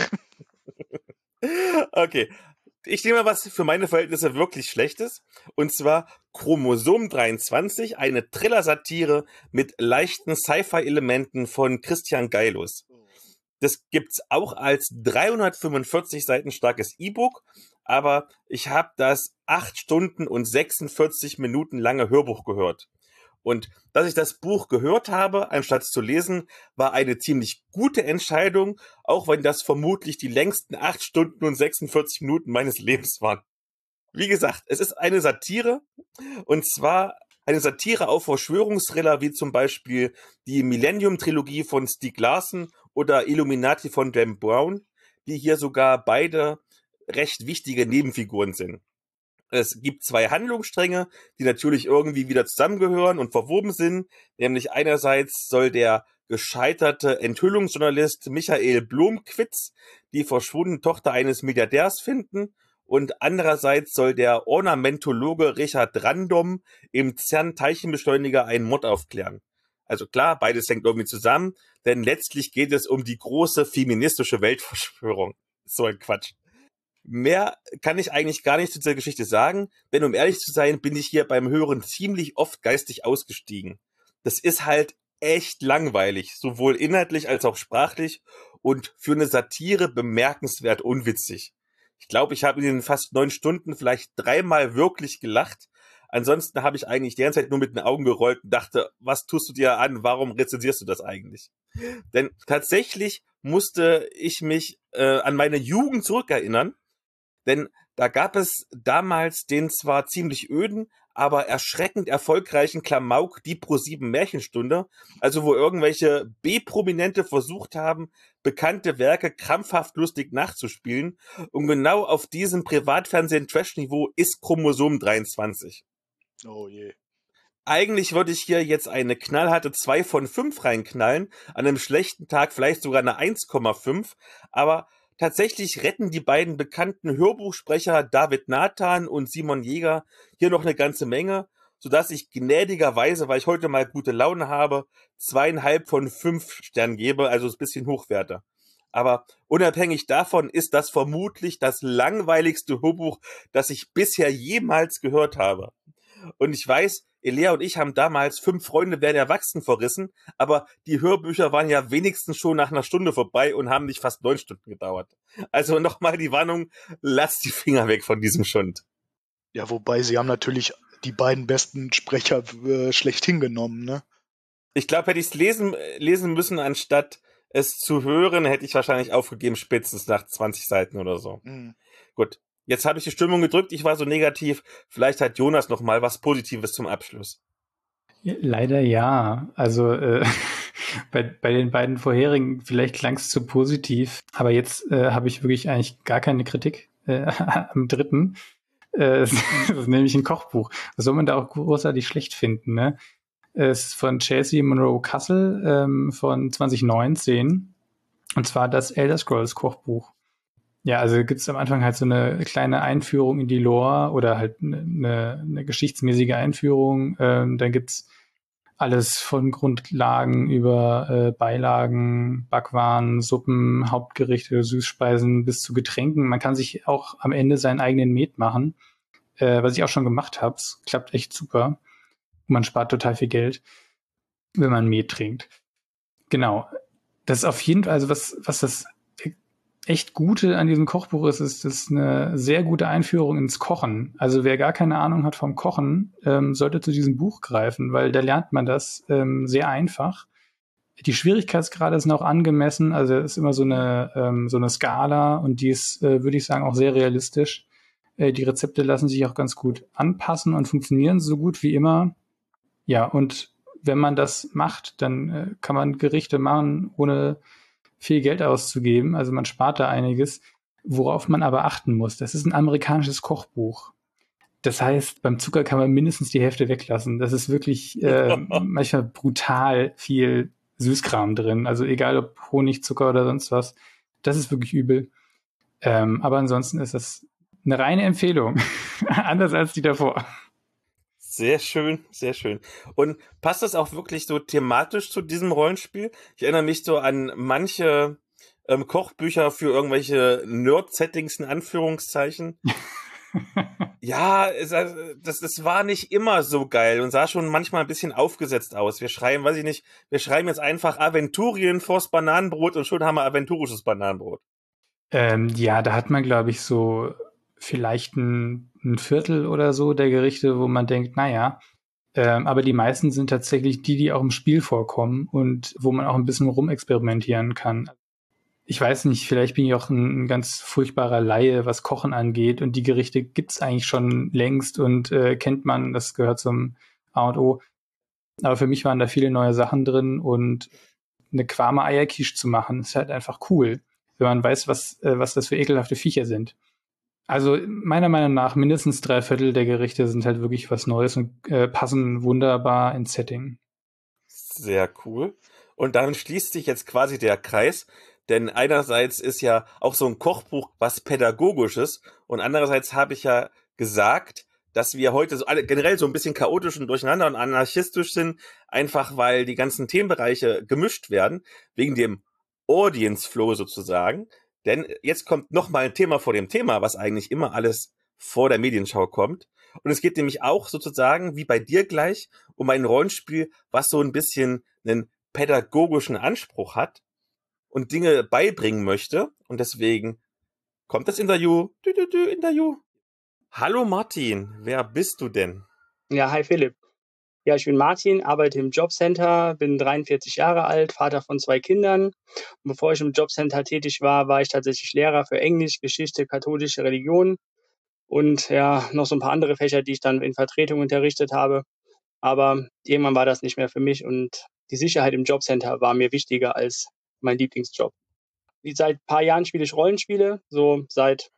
Okay, ich nehme mal was für meine Verhältnisse wirklich Schlechtes. Und zwar Chromosom 23, eine Thriller-Satire mit leichten Sci-Fi-Elementen von Christian Geilus. Das gibt's auch als 345 Seiten starkes E-Book, aber ich habe das 8 Stunden und 46 Minuten lange Hörbuch gehört. Und dass ich das Buch gehört habe, anstatt zu lesen, war eine ziemlich gute Entscheidung, auch wenn das vermutlich die längsten 8 Stunden und 46 Minuten meines Lebens waren. Wie gesagt, es ist eine Satire, und zwar eine Satire auf Verschwörungsthriller wie zum Beispiel die Millennium-Trilogie von Stieg Larsson oder Illuminati von Dan Brown, die hier sogar beide recht wichtige Nebenfiguren sind. Es gibt 2 Handlungsstränge, die natürlich irgendwie wieder zusammengehören und verwoben sind. Nämlich einerseits soll der gescheiterte Enthüllungsjournalist Michael Blomqvitz die verschwundene Tochter eines Milliardärs finden, und andererseits soll der Ornamentologe Richard Random im CERN-Teilchenbeschleuniger einen Mord aufklären. Also klar, beides hängt irgendwie zusammen, denn letztlich geht es um die große feministische Weltverschwörung. So ein Quatsch. Mehr kann ich eigentlich gar nicht zu dieser Geschichte sagen, denn um ehrlich zu sein, bin ich hier beim Hören ziemlich oft geistig ausgestiegen. Das ist halt echt langweilig, sowohl inhaltlich als auch sprachlich, und für eine Satire bemerkenswert unwitzig. Ich glaube, ich habe in den fast 9 Stunden vielleicht 3-mal wirklich gelacht. Ansonsten habe ich eigentlich die ganze Zeit nur mit den Augen gerollt und dachte, was tust du dir an? Warum rezensierst du das eigentlich? Denn tatsächlich musste ich mich an meine Jugend zurückerinnern, denn da gab es damals den zwar ziemlich öden, aber erschreckend erfolgreichen Klamauk die Pro7 Märchenstunde, also wo irgendwelche B-Prominente versucht haben, bekannte Werke krampfhaft lustig nachzuspielen, und genau auf diesem Privatfernsehen-Trash-Niveau ist Chromosom 23. Oh je. Eigentlich würde ich hier jetzt eine knallharte 2 von 5 reinknallen, an einem schlechten Tag vielleicht sogar eine 1,5, aber tatsächlich retten die beiden bekannten Hörbuchsprecher David Nathan und Simon Jäger hier noch eine ganze Menge, sodass ich gnädigerweise, weil ich heute mal gute Laune habe, 2,5 von 5 Sternen gebe, also ein bisschen hochwerte. Aber unabhängig davon ist das vermutlich das langweiligste Hörbuch, das ich bisher jemals gehört habe. Und ich weiß, Elea und ich haben damals 5 Freunde werden erwachsen verrissen, aber die Hörbücher waren ja wenigstens schon nach einer Stunde vorbei und haben nicht fast 9 Stunden gedauert. Also nochmal die Warnung, lasst die Finger weg von diesem Schund. Ja, wobei sie haben natürlich die beiden besten Sprecher schlechthin genommen, ne? Ich glaube, hätte ich es lesen müssen, anstatt es zu hören, hätte ich wahrscheinlich aufgegeben, spätestens nach 20 Seiten oder so. Mhm. Gut, jetzt habe ich die Stimmung gedrückt, ich war so negativ. Vielleicht hat Jonas noch mal was Positives zum Abschluss. Leider ja. Also bei den beiden vorherigen, vielleicht klang es zu positiv, aber jetzt habe ich wirklich eigentlich gar keine Kritik am dritten. Das ist nämlich ein Kochbuch. Was soll man da auch großartig schlecht finden, ne? Es ist von Chelsea Monroe Cassel von 2019. Und zwar das Elder Scrolls Kochbuch. Ja, also gibt es am Anfang halt so eine kleine Einführung in die Lore oder halt eine geschichtsmäßige Einführung. Dann gibt's alles von Grundlagen über Beilagen, Backwaren, Suppen, Hauptgerichte, Süßspeisen bis zu Getränken. Man kann sich auch am Ende seinen eigenen Met machen, was ich auch schon gemacht habe. Es klappt echt super. Man spart total viel Geld, wenn man Met trinkt. Genau. Das ist auf jeden Fall, also was das echt Gute an diesem Kochbuch ist das eine sehr gute Einführung ins Kochen. Also wer gar keine Ahnung hat vom Kochen, sollte zu diesem Buch greifen, weil da lernt man das sehr einfach. Die Schwierigkeitsgrade sind auch angemessen, also es ist immer so eine Skala und die ist, würde ich sagen, auch sehr realistisch. Die Rezepte lassen sich auch ganz gut anpassen und funktionieren so gut wie immer. Ja, und wenn man das macht, dann kann man Gerichte machen, ohne viel Geld auszugeben. Also man spart da einiges. Worauf man aber achten muss, das ist ein amerikanisches Kochbuch. Das heißt, beim Zucker kann man mindestens die Hälfte weglassen. Das ist wirklich manchmal brutal viel Süßkram drin. Also egal ob Honig, Zucker oder sonst was. Das ist wirklich übel. Aber ansonsten ist das eine reine Empfehlung. Anders als die davor. Sehr schön, sehr schön. Und passt das auch wirklich so thematisch zu diesem Rollenspiel? Ich erinnere mich so an manche Kochbücher für irgendwelche Nerd-Settings in Anführungszeichen. Ja, das war nicht immer so geil und sah schon manchmal ein bisschen aufgesetzt aus. Wir schreiben, weiß ich nicht, wir schreiben jetzt einfach Aventurien vors Bananenbrot und schon haben wir aventurisches Bananenbrot. Ja, da hat man, glaube ich, so vielleicht ein Viertel oder so der Gerichte, wo man denkt, naja, aber die meisten sind tatsächlich die auch im Spiel vorkommen und wo man auch ein bisschen rumexperimentieren kann. Ich weiß nicht, vielleicht bin ich auch ein ganz furchtbarer Laie, was Kochen angeht und die Gerichte gibt's eigentlich schon längst und kennt man, das gehört zum A und O. Aber für mich waren da viele neue Sachen drin und eine Kwame Eierquiche zu machen, ist halt einfach cool, wenn man weiß, was das für ekelhafte Viecher sind. Also meiner Meinung nach mindestens 3/4 der Gerichte sind halt wirklich was Neues und passen wunderbar ins Setting. Sehr cool. Und damit schließt sich jetzt quasi der Kreis, denn einerseits ist ja auch so ein Kochbuch was Pädagogisches und andererseits habe ich ja gesagt, dass wir heute so alle generell so ein bisschen chaotisch und durcheinander und anarchistisch sind, einfach weil die ganzen Themenbereiche gemischt werden, wegen dem Audience Flow sozusagen. Denn jetzt kommt noch mal ein Thema vor dem Thema, was eigentlich immer alles vor der Medienschau kommt. Und es geht nämlich auch sozusagen, wie bei dir gleich, um ein Rollenspiel, was so ein bisschen einen pädagogischen Anspruch hat und Dinge beibringen möchte. Und deswegen kommt das Interview. Interview. Hallo Martin, wer bist du denn? Ja, hi Philipp. Ja, ich bin Martin, arbeite im Jobcenter, bin 43 Jahre alt, Vater von 2 Kindern. Und bevor ich im Jobcenter tätig war, war ich tatsächlich Lehrer für Englisch, Geschichte, katholische Religion. und ja, noch so ein paar andere Fächer, die ich dann in Vertretung unterrichtet habe. Aber irgendwann war das nicht mehr für mich und die Sicherheit im Jobcenter war mir wichtiger als mein Lieblingsjob. Seit ein paar Jahren spiele ich Rollenspiele, so seit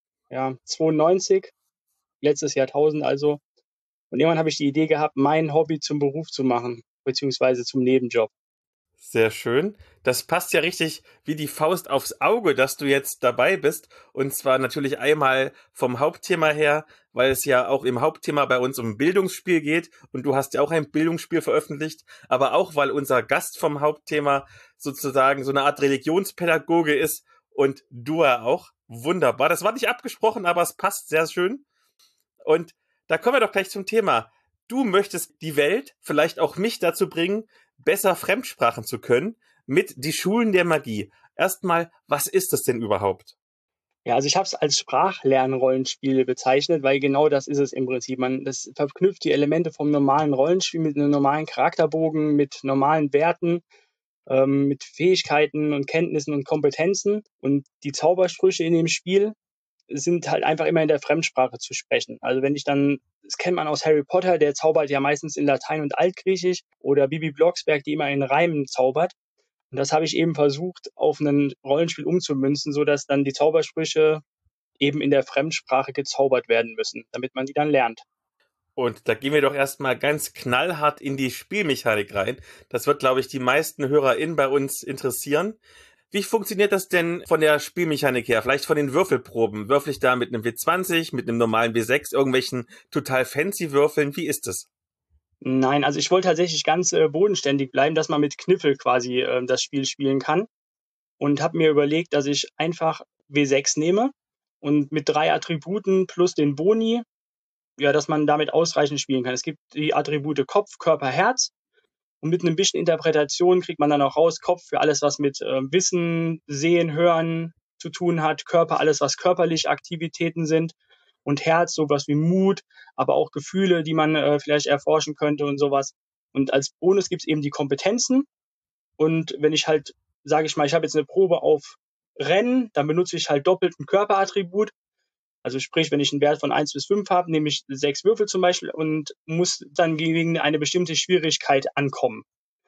92, letztes Jahrtausend also. Und irgendwann habe ich die Idee gehabt, mein Hobby zum Beruf zu machen, beziehungsweise zum Nebenjob. Sehr schön. Das passt ja richtig wie die Faust aufs Auge, dass du jetzt dabei bist. Und zwar natürlich einmal vom Hauptthema her, weil es ja auch im Hauptthema bei uns um Bildungsspiel geht. Und du hast ja auch ein Bildungsspiel veröffentlicht. Aber auch, weil unser Gast vom Hauptthema sozusagen so eine Art Religionspädagoge ist. Und du ja auch. Wunderbar. Das war nicht abgesprochen, aber es passt sehr schön. Und da kommen wir doch gleich zum Thema. Du möchtest die Welt, vielleicht auch mich dazu bringen, besser Fremdsprachen zu können mit die Schulen der Magie. Erstmal, was ist das denn überhaupt? Ja, also ich habe es als Sprachlernrollenspiel bezeichnet, weil genau das ist es im Prinzip. Das verknüpft die Elemente vom normalen Rollenspiel mit einem normalen Charakterbogen, mit normalen Werten, mit Fähigkeiten und Kenntnissen und Kompetenzen. Und die Zaubersprüche in dem Spiel sind halt einfach immer in der Fremdsprache zu sprechen. Also wenn ich dann, das kennt man aus Harry Potter, der zaubert ja meistens in Latein und Altgriechisch, oder Bibi Blocksberg, die immer in Reimen zaubert. Und das habe ich eben versucht, auf ein Rollenspiel umzumünzen, sodass dann die Zaubersprüche eben in der Fremdsprache gezaubert werden müssen, damit man die dann lernt. Und da gehen wir doch erstmal ganz knallhart in die Spielmechanik rein. Das wird, glaube ich, die meisten HörerInnen bei uns interessieren. Wie funktioniert das denn von der Spielmechanik her? Vielleicht von den Würfelproben. Würfel ich da mit einem W20, mit einem normalen W6, irgendwelchen total fancy Würfeln? Wie ist es? Nein, also ich wollte tatsächlich ganz bodenständig bleiben, dass man mit Kniffel quasi das Spiel spielen kann. Und habe mir überlegt, dass ich einfach W6 nehme und mit 3 Attributen plus den Boni, ja, dass man damit ausreichend spielen kann. Es gibt die Attribute Kopf, Körper, Herz. Und mit einem bisschen Interpretation kriegt man dann auch raus, Kopf für alles, was mit Wissen, Sehen, Hören zu tun hat, Körper, alles, was körperliche Aktivitäten sind, und Herz, sowas wie Mut, aber auch Gefühle, die man vielleicht erforschen könnte und sowas. Und als Bonus gibt's eben die Kompetenzen. Und wenn ich halt, sage ich mal, ich habe jetzt eine Probe auf Rennen, dann benutze ich halt doppelt ein Körperattribut. Also sprich, wenn ich einen Wert von 1 bis 5 habe, nehme ich 6 Würfel zum Beispiel und muss dann gegen eine bestimmte Schwierigkeit ankommen.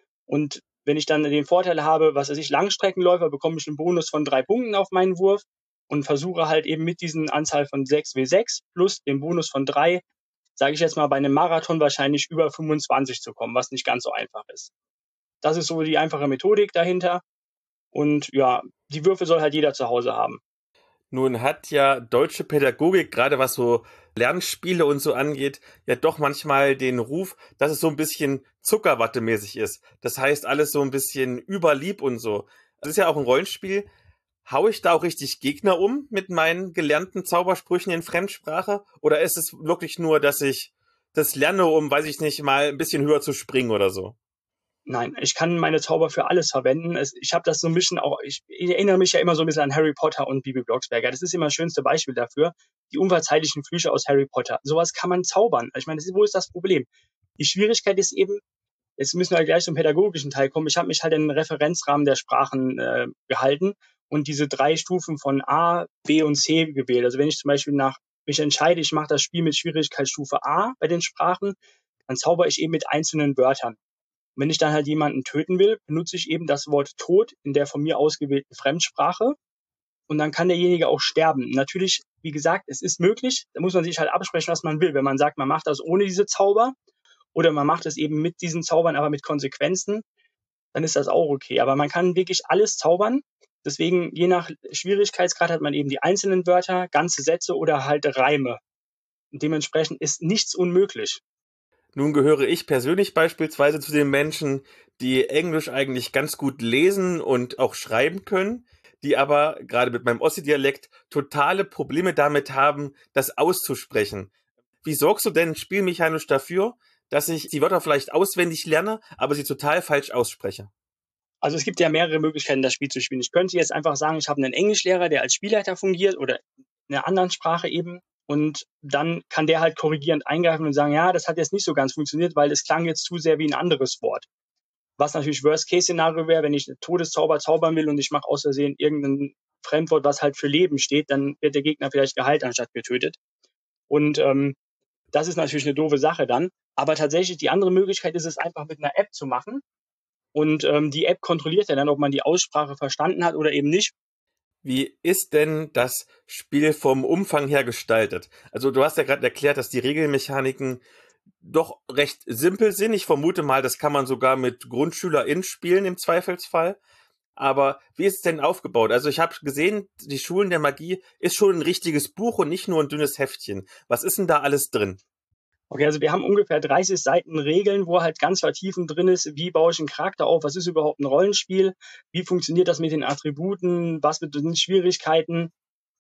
Und wenn ich dann den Vorteil habe, was weiß ich, Langstreckenläufer, bekomme ich einen Bonus von 3 Punkten auf meinen Wurf und versuche halt eben mit diesen Anzahl von 6W6 plus dem Bonus von 3, sage ich jetzt mal, bei einem Marathon wahrscheinlich über 25 zu kommen, was nicht ganz so einfach ist. Das ist so die einfache Methodik dahinter. Und ja, die Würfel soll halt jeder zu Hause haben. Nun hat ja deutsche Pädagogik, gerade was so Lernspiele und so angeht, ja doch manchmal den Ruf, dass es so ein bisschen Zuckerwatte-mäßig ist. Das heißt, alles so ein bisschen überlieb und so. Das ist ja auch ein Rollenspiel. Hau ich da auch richtig Gegner um mit meinen gelernten Zaubersprüchen in Fremdsprache? Oder ist es wirklich nur, dass ich das lerne, um, weiß ich nicht, mal ein bisschen höher zu springen oder so? Nein, ich kann meine Zauber für alles verwenden. Ich habe das so ein bisschen auch, ich erinnere mich ja immer so ein bisschen an Harry Potter und Bibi Blocksberger. Das ist immer das schönste Beispiel dafür. Die unverzeihlichen Flüche aus Harry Potter. Sowas kann man zaubern. Ich meine, wo ist das Problem? Die Schwierigkeit ist eben, jetzt müssen wir gleich zum pädagogischen Teil kommen. Ich habe mich halt in den Referenzrahmen der Sprachen gehalten und diese 3 Stufen von A, B und C gewählt. Also wenn ich zum Beispiel mich entscheide, ich mache das Spiel mit Schwierigkeitsstufe A bei den Sprachen, dann zauber ich eben mit einzelnen Wörtern. Und wenn ich dann halt jemanden töten will, benutze ich eben das Wort Tod in der von mir ausgewählten Fremdsprache. Und dann kann derjenige auch sterben. Natürlich, wie gesagt, es ist möglich. Da muss man sich halt absprechen, was man will. Wenn man sagt, man macht das ohne diese Zauber oder man macht es eben mit diesen Zaubern, aber mit Konsequenzen, dann ist das auch okay. Aber man kann wirklich alles zaubern. Deswegen, je nach Schwierigkeitsgrad hat man eben die einzelnen Wörter, ganze Sätze oder halt Reime. Und dementsprechend ist nichts unmöglich. Nun gehöre ich persönlich beispielsweise zu den Menschen, die Englisch eigentlich ganz gut lesen und auch schreiben können, die aber gerade mit meinem Ossi-Dialekt totale Probleme damit haben, das auszusprechen. Wie sorgst du denn spielmechanisch dafür, dass ich die Wörter vielleicht auswendig lerne, aber sie total falsch ausspreche? Also es gibt ja mehrere Möglichkeiten, das Spiel zu spielen. Ich könnte jetzt einfach sagen, ich habe einen Englischlehrer, der als Spielleiter fungiert oder in einer anderen Sprache eben. Und dann kann der halt korrigierend eingreifen und sagen, ja, das hat jetzt nicht so ganz funktioniert, weil es klang jetzt zu sehr wie ein anderes Wort. Was natürlich Worst-Case-Szenario wäre, wenn ich einen Todeszauber zaubern will und ich mache aus Versehen irgendein Fremdwort, was halt für Leben steht, dann wird der Gegner vielleicht geheilt anstatt getötet. Und das ist natürlich eine doofe Sache dann. Aber tatsächlich die andere Möglichkeit ist es einfach mit einer App zu machen. Und die App kontrolliert ja dann, ob man die Aussprache verstanden hat oder eben nicht. Wie ist denn das Spiel vom Umfang her gestaltet? Also du hast ja gerade erklärt, dass die Regelmechaniken doch recht simpel sind. Ich vermute mal, das kann man sogar mit GrundschülerInnen spielen im Zweifelsfall. Aber wie ist es denn aufgebaut? Also ich habe gesehen, die Schulen der Magie ist schon ein richtiges Buch und nicht nur ein dünnes Heftchen. Was ist denn da alles drin? Okay, also wir haben ungefähr 30 Seiten Regeln, wo halt ganz vertiefend drin ist, wie baue ich einen Charakter auf, was ist überhaupt ein Rollenspiel, wie funktioniert das mit den Attributen, was bedeuten Schwierigkeiten,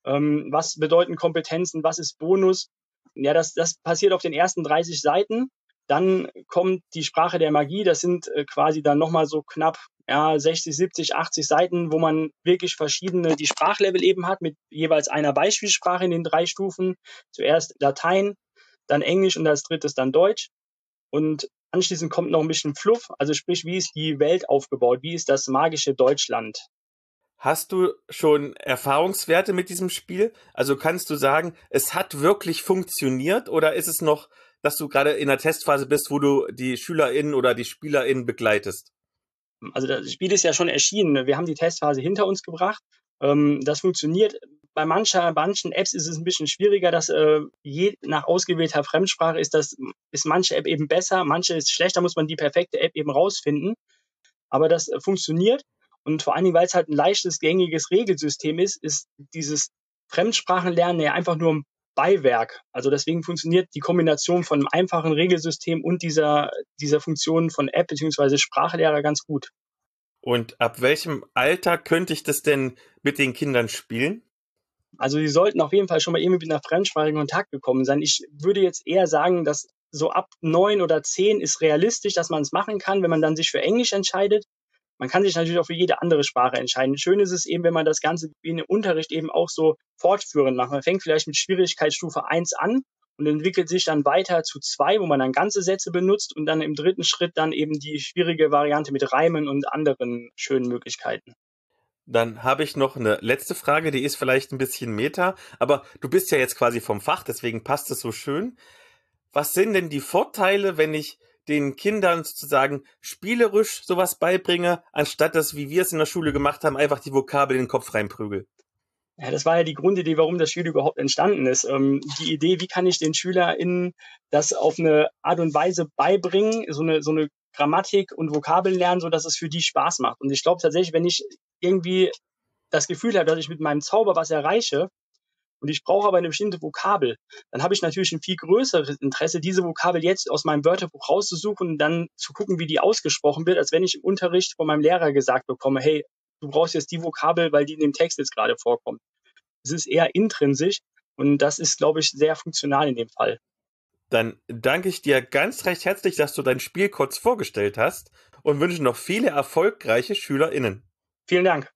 was bedeuten Kompetenzen, was ist Bonus. Ja, das passiert auf den ersten 30 Seiten. Dann kommt die Sprache der Magie, das sind quasi dann nochmal so knapp 60, 70, 80 Seiten, wo man wirklich verschiedene, die Sprachlevel eben hat, mit jeweils einer Beispielsprache in den 3 Stufen. Zuerst Latein, dann Englisch und als drittes dann Deutsch. Und anschließend kommt noch ein bisschen Fluff, also sprich, wie ist die Welt aufgebaut, wie ist das magische Deutschland. Hast du schon Erfahrungswerte mit diesem Spiel? Also kannst du sagen, es hat wirklich funktioniert oder ist es noch, dass du gerade in der Testphase bist, wo du die SchülerInnen oder die SpielerInnen begleitest? Also das Spiel ist ja schon erschienen. Wir haben die Testphase hinter uns gebracht. Das funktioniert. Bei manchen Apps ist es ein bisschen schwieriger, dass je nach ausgewählter Fremdsprache ist manche App eben besser, manche ist schlechter, muss man die perfekte App eben rausfinden. Aber das funktioniert. Und vor allen Dingen, weil es halt ein leichtes, gängiges Regelsystem ist dieses Fremdsprachenlernen ja einfach nur ein Beiwerk. Also deswegen funktioniert die Kombination von einem einfachen Regelsystem und dieser Funktion von App bzw. Sprachlehrer ganz gut. Und ab welchem Alter könnte ich das denn mit den Kindern spielen? Also die sollten auf jeden Fall schon mal irgendwie mit einer Fremdsprache in Kontakt gekommen sein. Ich würde jetzt eher sagen, dass so ab 9 oder 10 ist realistisch, dass man es machen kann, wenn man dann sich für Englisch entscheidet. Man kann sich natürlich auch für jede andere Sprache entscheiden. Schön ist es eben, wenn man das Ganze wie in den Unterricht eben auch so fortführend macht. Man fängt vielleicht mit Schwierigkeitsstufe 1 an und entwickelt sich dann weiter zu 2, wo man dann ganze Sätze benutzt und dann im dritten Schritt dann eben die schwierige Variante mit Reimen und anderen schönen Möglichkeiten. Dann habe ich noch eine letzte Frage, die ist vielleicht ein bisschen Meta, aber du bist ja jetzt quasi vom Fach, deswegen passt es so schön. Was sind denn die Vorteile, wenn ich den Kindern sozusagen spielerisch sowas beibringe, anstatt dass, wie wir es in der Schule gemacht haben, einfach die Vokabel in den Kopf reinprügel? Ja, das war ja die Grundidee, warum das Spiel überhaupt entstanden ist. Die Idee, wie kann ich den SchülerInnen das auf eine Art und Weise beibringen, so eine Grammatik und Vokabeln lernen, so dass es für die Spaß macht. Und ich glaube tatsächlich, wenn ich irgendwie das Gefühl habe, dass ich mit meinem Zauber was erreiche und ich brauche aber eine bestimmte Vokabel, dann habe ich natürlich ein viel größeres Interesse, diese Vokabel jetzt aus meinem Wörterbuch rauszusuchen und dann zu gucken, wie die ausgesprochen wird, als wenn ich im Unterricht von meinem Lehrer gesagt bekomme, hey, du brauchst jetzt die Vokabel, weil die in dem Text jetzt gerade vorkommt. Es ist eher intrinsisch und das ist, glaube ich, sehr funktional in dem Fall. Dann danke ich dir ganz recht herzlich, dass du dein Spiel kurz vorgestellt hast und wünsche noch viele erfolgreiche SchülerInnen. Vielen Dank.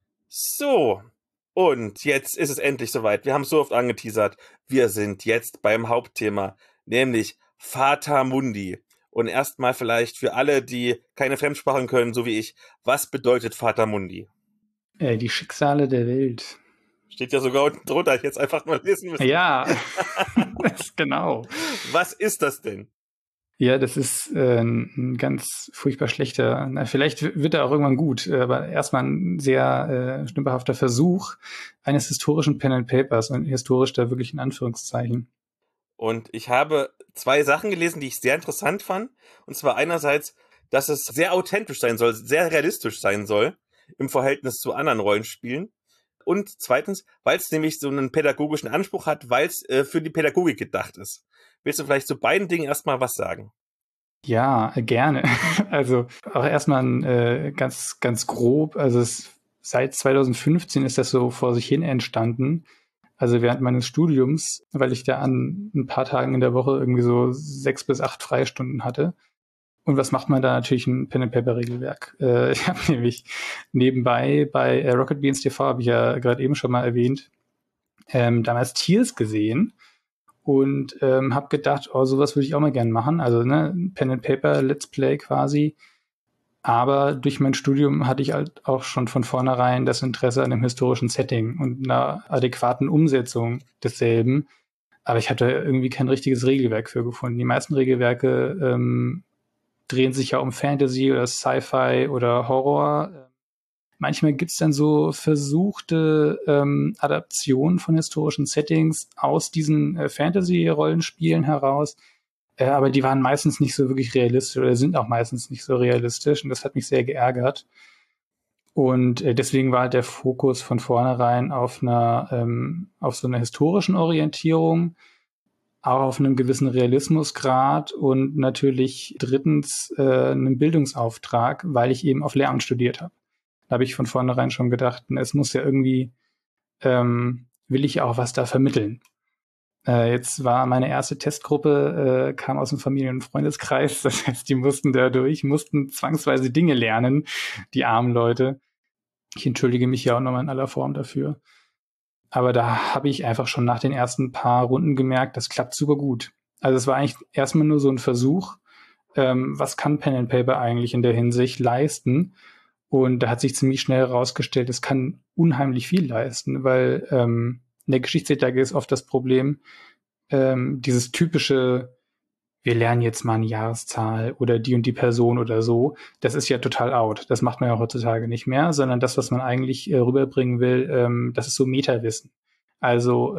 So, und jetzt ist es endlich soweit. Wir haben es so oft angeteasert. Wir sind jetzt beim Hauptthema, nämlich Fata Mundi. Und erstmal vielleicht für alle, die keine Fremdsprachen können, so wie ich, was bedeutet Fata Mundi? Die Schicksale der Welt. Steht ja sogar unten drunter, ich jetzt einfach mal lesen müssen. Ja, genau. Was ist das denn? Ja, das ist ein ganz furchtbar schlechter, vielleicht wird er auch irgendwann gut, aber erstmal ein sehr stümperhafter Versuch eines historischen Pen and Papers und historisch da wirklich in Anführungszeichen. Und ich habe 2 Sachen gelesen, die ich sehr interessant fand. Und zwar einerseits, dass es sehr authentisch sein soll, sehr realistisch sein soll im Verhältnis zu anderen Rollenspielen. Und zweitens, weil es nämlich so einen pädagogischen Anspruch hat, weil es für die Pädagogik gedacht ist. Willst du vielleicht zu beiden Dingen erstmal was sagen? Ja, gerne. Also auch erstmal ganz, ganz grob. Also seit 2015 ist das so vor sich hin entstanden. Also während meines Studiums, weil ich da an ein paar Tagen in der Woche irgendwie so 6 bis 8 Freistunden hatte. Und was macht man da? Natürlich ein Pen-and-Paper-Regelwerk. Ich habe nämlich nebenbei bei Rocket Beans TV, habe ich ja gerade eben schon mal erwähnt, damals Tiers gesehen und habe gedacht, oh, sowas würde ich auch mal gerne machen. Also Pen-and-Paper-Let's Play quasi. Aber durch mein Studium hatte ich halt auch schon von vornherein das Interesse an einem historischen Setting und einer adäquaten Umsetzung desselben. Aber ich hatte irgendwie kein richtiges Regelwerk für gefunden. Die meisten Regelwerke drehen sich ja um Fantasy oder Sci-Fi oder Horror. Manchmal gibt's dann so versuchte Adaptionen von historischen Settings aus diesen Fantasy-Rollenspielen heraus. Aber die waren meistens nicht so wirklich realistisch oder sind auch meistens nicht so realistisch. Und das hat mich sehr geärgert. Und deswegen war halt der Fokus von vornherein auf so einer historischen Orientierung, auch auf einem gewissen Realismusgrad und natürlich drittens einem Bildungsauftrag, weil ich eben auf Lehramt studiert habe. Da habe ich von vornherein schon gedacht, es muss ja irgendwie, will ich auch was da vermitteln. Jetzt war meine erste Testgruppe, kam aus dem Familien- und Freundeskreis. Das heißt, die mussten zwangsweise Dinge lernen, die armen Leute. Ich entschuldige mich ja auch nochmal in aller Form dafür. Aber da habe ich einfach schon nach den ersten paar Runden gemerkt, das klappt super gut. Also es war eigentlich erstmal nur so ein Versuch, was kann Pen and Paper eigentlich in der Hinsicht leisten? Und da hat sich ziemlich schnell herausgestellt, es kann unheimlich viel leisten, weil in der Geschichtslehre ist oft das Problem, dieses typische, wir lernen jetzt mal eine Jahreszahl oder die und die Person oder so, das ist ja total out. Das macht man ja heutzutage nicht mehr, sondern das, was man eigentlich rüberbringen will, das ist so Metawissen. Also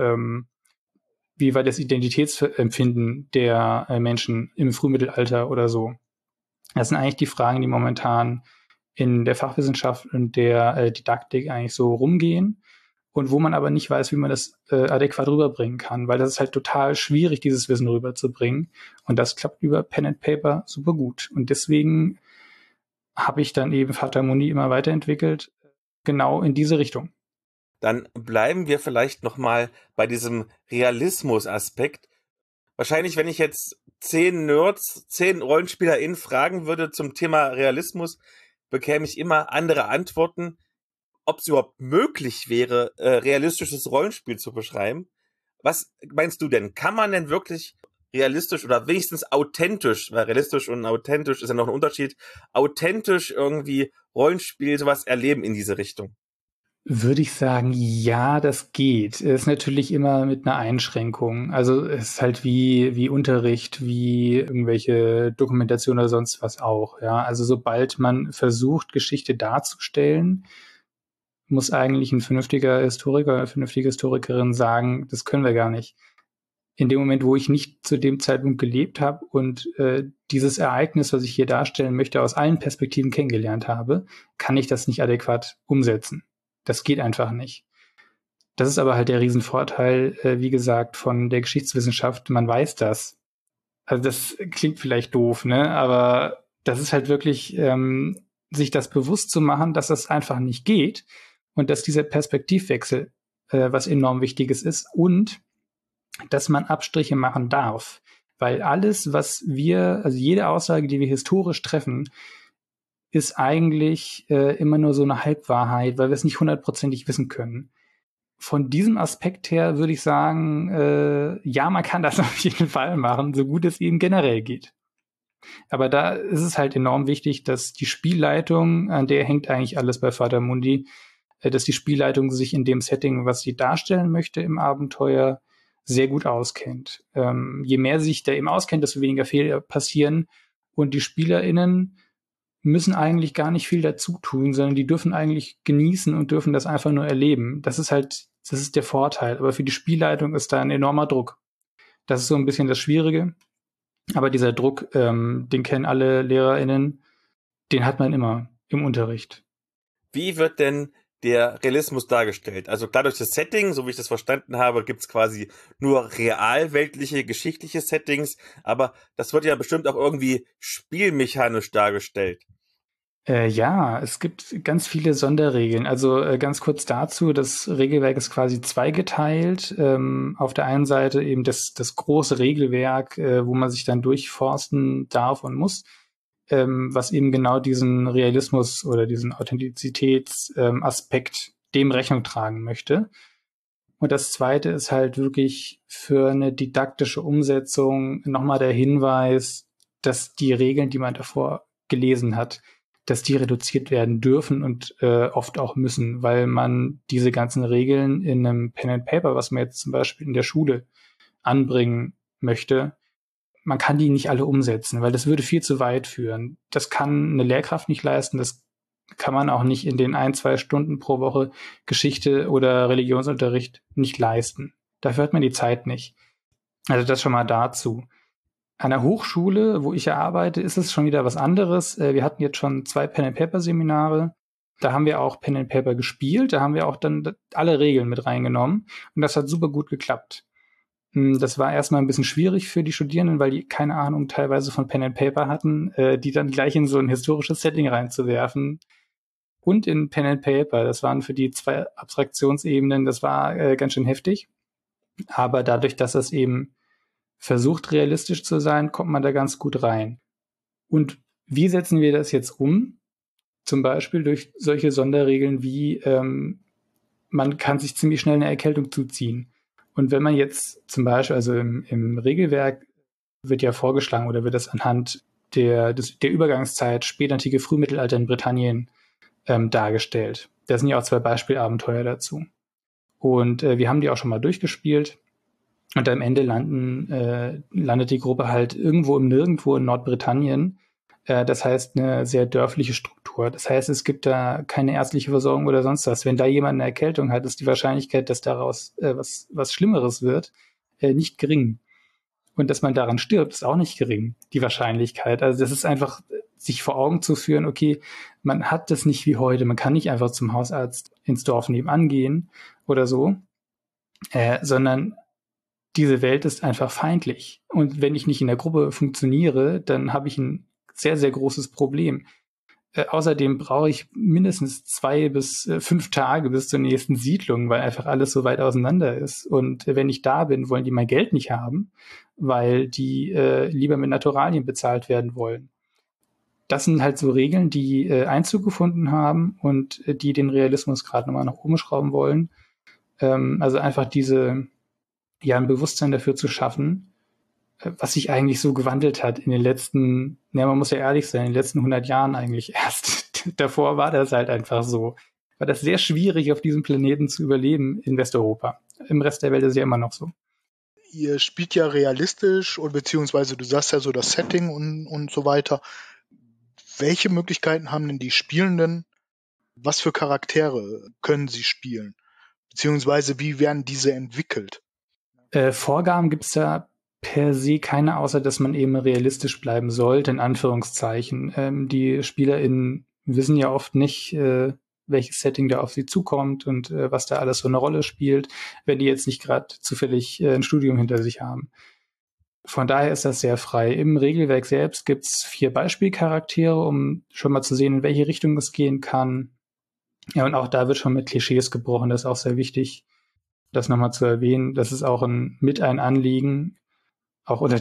wie war das Identitätsempfinden der Menschen im Frühmittelalter oder so? Das sind eigentlich die Fragen, die momentan in der Fachwissenschaft und der Didaktik eigentlich so rumgehen und wo man aber nicht weiß, wie man das adäquat rüberbringen kann, weil das ist halt total schwierig, dieses Wissen rüberzubringen. Und das klappt über Pen and Paper super gut. Und deswegen habe ich dann eben Fata Mundi immer weiterentwickelt, genau in diese Richtung. Dann bleiben wir vielleicht nochmal bei diesem Realismus-Aspekt. Wahrscheinlich, wenn ich jetzt 10 Nerds, 10 RollenspielerInnen fragen würde zum Thema Realismus, bekäme ich immer andere Antworten, ob es überhaupt möglich wäre, realistisches Rollenspiel zu beschreiben. Was meinst du denn? Kann man denn wirklich realistisch oder wenigstens authentisch, weil realistisch und authentisch ist ja noch ein Unterschied, authentisch irgendwie Rollenspiel, sowas erleben in diese Richtung? Würde ich sagen, ja, das geht. Ist natürlich immer mit einer Einschränkung. Also es ist halt wie Unterricht, wie irgendwelche Dokumentation oder sonst was auch. Ja, also sobald man versucht, Geschichte darzustellen, muss eigentlich ein vernünftiger Historiker oder eine vernünftige Historikerin sagen, das können wir gar nicht. In dem Moment, wo ich nicht zu dem Zeitpunkt gelebt habe und dieses Ereignis, was ich hier darstellen möchte, aus allen Perspektiven kennengelernt habe, kann ich das nicht adäquat umsetzen. Das geht einfach nicht. Das ist aber halt der Riesenvorteil, wie gesagt, von der Geschichtswissenschaft. Man weiß das. Also das klingt vielleicht doof, ne? Aber das ist halt wirklich, sich das bewusst zu machen, dass das einfach nicht geht und dass dieser Perspektivwechsel was enorm Wichtiges ist und dass man Abstriche machen darf. Weil alles, also jede Aussage, die wir historisch treffen, ist eigentlich immer nur so eine Halbwahrheit, weil wir es nicht hundertprozentig wissen können. Von diesem Aspekt her würde ich sagen, ja, man kann das auf jeden Fall machen, so gut es eben generell geht. Aber da ist es halt enorm wichtig, dass die Spielleitung, an der hängt eigentlich alles bei Fata Mundi, dass die Spielleitung sich in dem Setting, was sie darstellen möchte im Abenteuer, sehr gut auskennt. Je mehr sich da eben auskennt, desto weniger Fehler passieren und die SpielerInnen müssen eigentlich gar nicht viel dazu tun, sondern die dürfen eigentlich genießen und dürfen das einfach nur erleben. Das ist der Vorteil. Aber für die Spielleitung ist da ein enormer Druck. Das ist so ein bisschen das Schwierige. Aber dieser Druck, den kennen alle LehrerInnen, den hat man immer im Unterricht. Wie wird denn der Realismus dargestellt? Also klar, durch das Setting, so wie ich das verstanden habe, gibt's quasi nur realweltliche, geschichtliche Settings, aber das wird ja bestimmt auch irgendwie spielmechanisch dargestellt. Ja, es gibt ganz viele Sonderregeln. Also ganz kurz dazu, das Regelwerk ist quasi zweigeteilt. Auf der einen Seite eben das große Regelwerk, wo man sich dann durchforsten darf und muss, was eben genau diesen Realismus oder diesen Authentizitätsaspekt dem Rechnung tragen möchte. Und das zweite ist halt wirklich für eine didaktische Umsetzung nochmal der Hinweis, dass die Regeln, die man davor gelesen hat, dass die reduziert werden dürfen und oft auch müssen, weil man diese ganzen Regeln in einem Pen and Paper, was man jetzt zum Beispiel in der Schule anbringen möchte, man kann die nicht alle umsetzen, weil das würde viel zu weit führen. Das kann eine Lehrkraft nicht leisten, das kann man auch nicht in den 1-2 Stunden pro Woche Geschichte oder Religionsunterricht nicht leisten. Dafür hat man die Zeit nicht. Also das schon mal dazu. An der Hochschule, wo ich ja arbeite, ist es schon wieder was anderes. Wir hatten jetzt schon 2 Pen-and-Paper-Seminare. Da haben wir auch Pen and Paper gespielt. Da haben wir auch dann alle Regeln mit reingenommen. Und das hat super gut geklappt. Das war erstmal ein bisschen schwierig für die Studierenden, weil die keine Ahnung teilweise von Pen and Paper hatten, die dann gleich in so ein historisches Setting reinzuwerfen. Und in Pen and Paper, das waren für die 2 Abstraktionsebenen, das war ganz schön heftig. Aber dadurch, dass das eben versucht, realistisch zu sein, kommt man da ganz gut rein. Und wie setzen wir das jetzt um? Zum Beispiel durch solche Sonderregeln wie, man kann sich ziemlich schnell eine Erkältung zuziehen. Und wenn man jetzt zum Beispiel, also im Regelwerk wird ja vorgeschlagen oder wird das anhand der Übergangszeit spätantike Frühmittelalter in Britannien dargestellt. Da sind ja auch 2 Beispielabenteuer dazu. Und wir haben die auch schon mal durchgespielt. Und am Ende landet die Gruppe halt irgendwo im Nirgendwo in Nordbritannien. Das heißt, eine sehr dörfliche Struktur. Das heißt, es gibt da keine ärztliche Versorgung oder sonst was. Wenn da jemand eine Erkältung hat, ist die Wahrscheinlichkeit, dass daraus was Schlimmeres wird, nicht gering. Und dass man daran stirbt, ist auch nicht gering, die Wahrscheinlichkeit. Also das ist einfach, sich vor Augen zu führen, okay, man hat das nicht wie heute. Man kann nicht einfach zum Hausarzt ins Dorf nebenan gehen oder so, sondern diese Welt ist einfach feindlich. Und wenn ich nicht in der Gruppe funktioniere, dann habe ich ein sehr, sehr großes Problem. Außerdem brauche ich mindestens 2 bis 5 Tage bis zur nächsten Siedlung, weil einfach alles so weit auseinander ist. Und wenn ich da bin, wollen die mein Geld nicht haben, weil die lieber mit Naturalien bezahlt werden wollen. Das sind halt so Regeln, die Einzug gefunden haben und die den Realismus gerade nochmal nach oben schrauben wollen. Also einfach ein Bewusstsein dafür zu schaffen, was sich eigentlich so gewandelt hat in den letzten, man muss ja ehrlich sein, in den letzten 100 Jahren eigentlich erst. Davor war das halt einfach so. War das sehr schwierig, auf diesem Planeten zu überleben in Westeuropa. Im Rest der Welt ist es ja immer noch so. Ihr spielt ja realistisch und beziehungsweise du sagst ja so das Setting und so weiter. Welche Möglichkeiten haben denn die Spielenden? Was für Charaktere können sie spielen? Beziehungsweise wie werden diese entwickelt? Vorgaben gibt es da per se keine, außer dass man eben realistisch bleiben sollte, in Anführungszeichen. Die SpielerInnen wissen ja oft nicht, welches Setting da auf sie zukommt und was da alles so eine Rolle spielt, wenn die jetzt nicht gerade zufällig ein Studium hinter sich haben. Von daher ist das sehr frei. Im Regelwerk selbst gibt es 4 Beispielcharaktere, um schon mal zu sehen, in welche Richtung es gehen kann. Ja, und auch da wird schon mit Klischees gebrochen, das ist auch sehr wichtig, das nochmal zu erwähnen. Das ist auch ein Anliegen, auch unter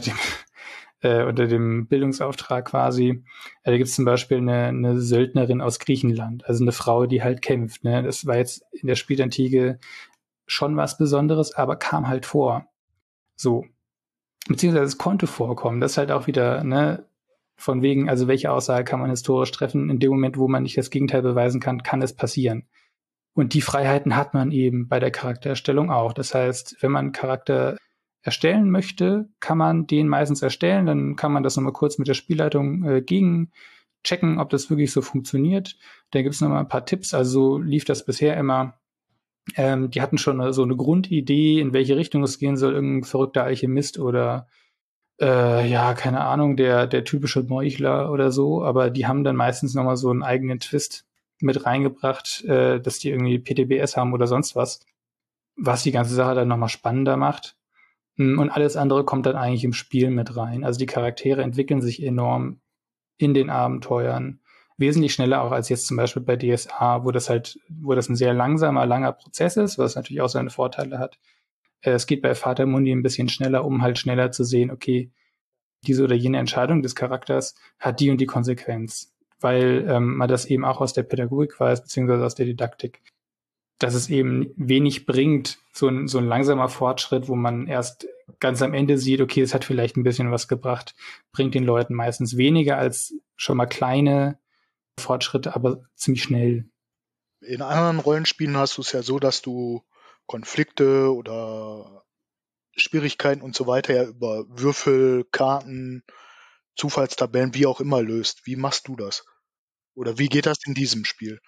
dem Bildungsauftrag quasi. Da gibt es zum Beispiel eine Söldnerin aus Griechenland, also eine Frau, die halt kämpft. Ne? Das war jetzt in der Spätantike schon was Besonderes, aber kam halt vor. So. Beziehungsweise es konnte vorkommen. Das ist halt auch wieder, von wegen, also welche Aussage kann man historisch treffen? In dem Moment, wo man nicht das Gegenteil beweisen kann, kann es passieren. Und die Freiheiten hat man eben bei der Charaktererstellung auch. Das heißt, wenn man einen Charakter erstellen möchte, kann man den meistens erstellen. Dann kann man das nochmal kurz mit der Spielleitung gegen checken, ob das wirklich so funktioniert. Dann gibt es nochmal ein paar Tipps. Also so lief das bisher immer. Die hatten schon so eine Grundidee, in welche Richtung es gehen soll. Irgendein verrückter Alchemist oder keine Ahnung, der typische Meuchler oder so. Aber die haben dann meistens nochmal so einen eigenen Twist mit reingebracht, dass die irgendwie PTBS haben oder sonst was die ganze Sache dann nochmal spannender macht. Und alles andere kommt dann eigentlich im Spiel mit rein. Also die Charaktere entwickeln sich enorm in den Abenteuern. Wesentlich schneller auch als jetzt zum Beispiel bei DSA, wo das ein sehr langsamer, langer Prozess ist, was natürlich auch seine Vorteile hat. Es geht bei Vater Mundi ein bisschen schneller, um halt schneller zu sehen, okay, diese oder jene Entscheidung des Charakters hat die und die Konsequenz. Weil man das eben auch aus der Pädagogik weiß, beziehungsweise aus der Didaktik, dass es eben wenig bringt, so ein langsamer Fortschritt, wo man erst ganz am Ende sieht, okay, es hat vielleicht ein bisschen was gebracht, bringt den Leuten meistens weniger als schon mal kleine Fortschritte, aber ziemlich schnell. In anderen Rollenspielen hast du es ja so, dass du Konflikte oder Schwierigkeiten und so weiter ja über Würfel, Karten, Zufallstabellen, wie auch immer löst. Wie machst du das? Oder wie geht das in diesem Spiel?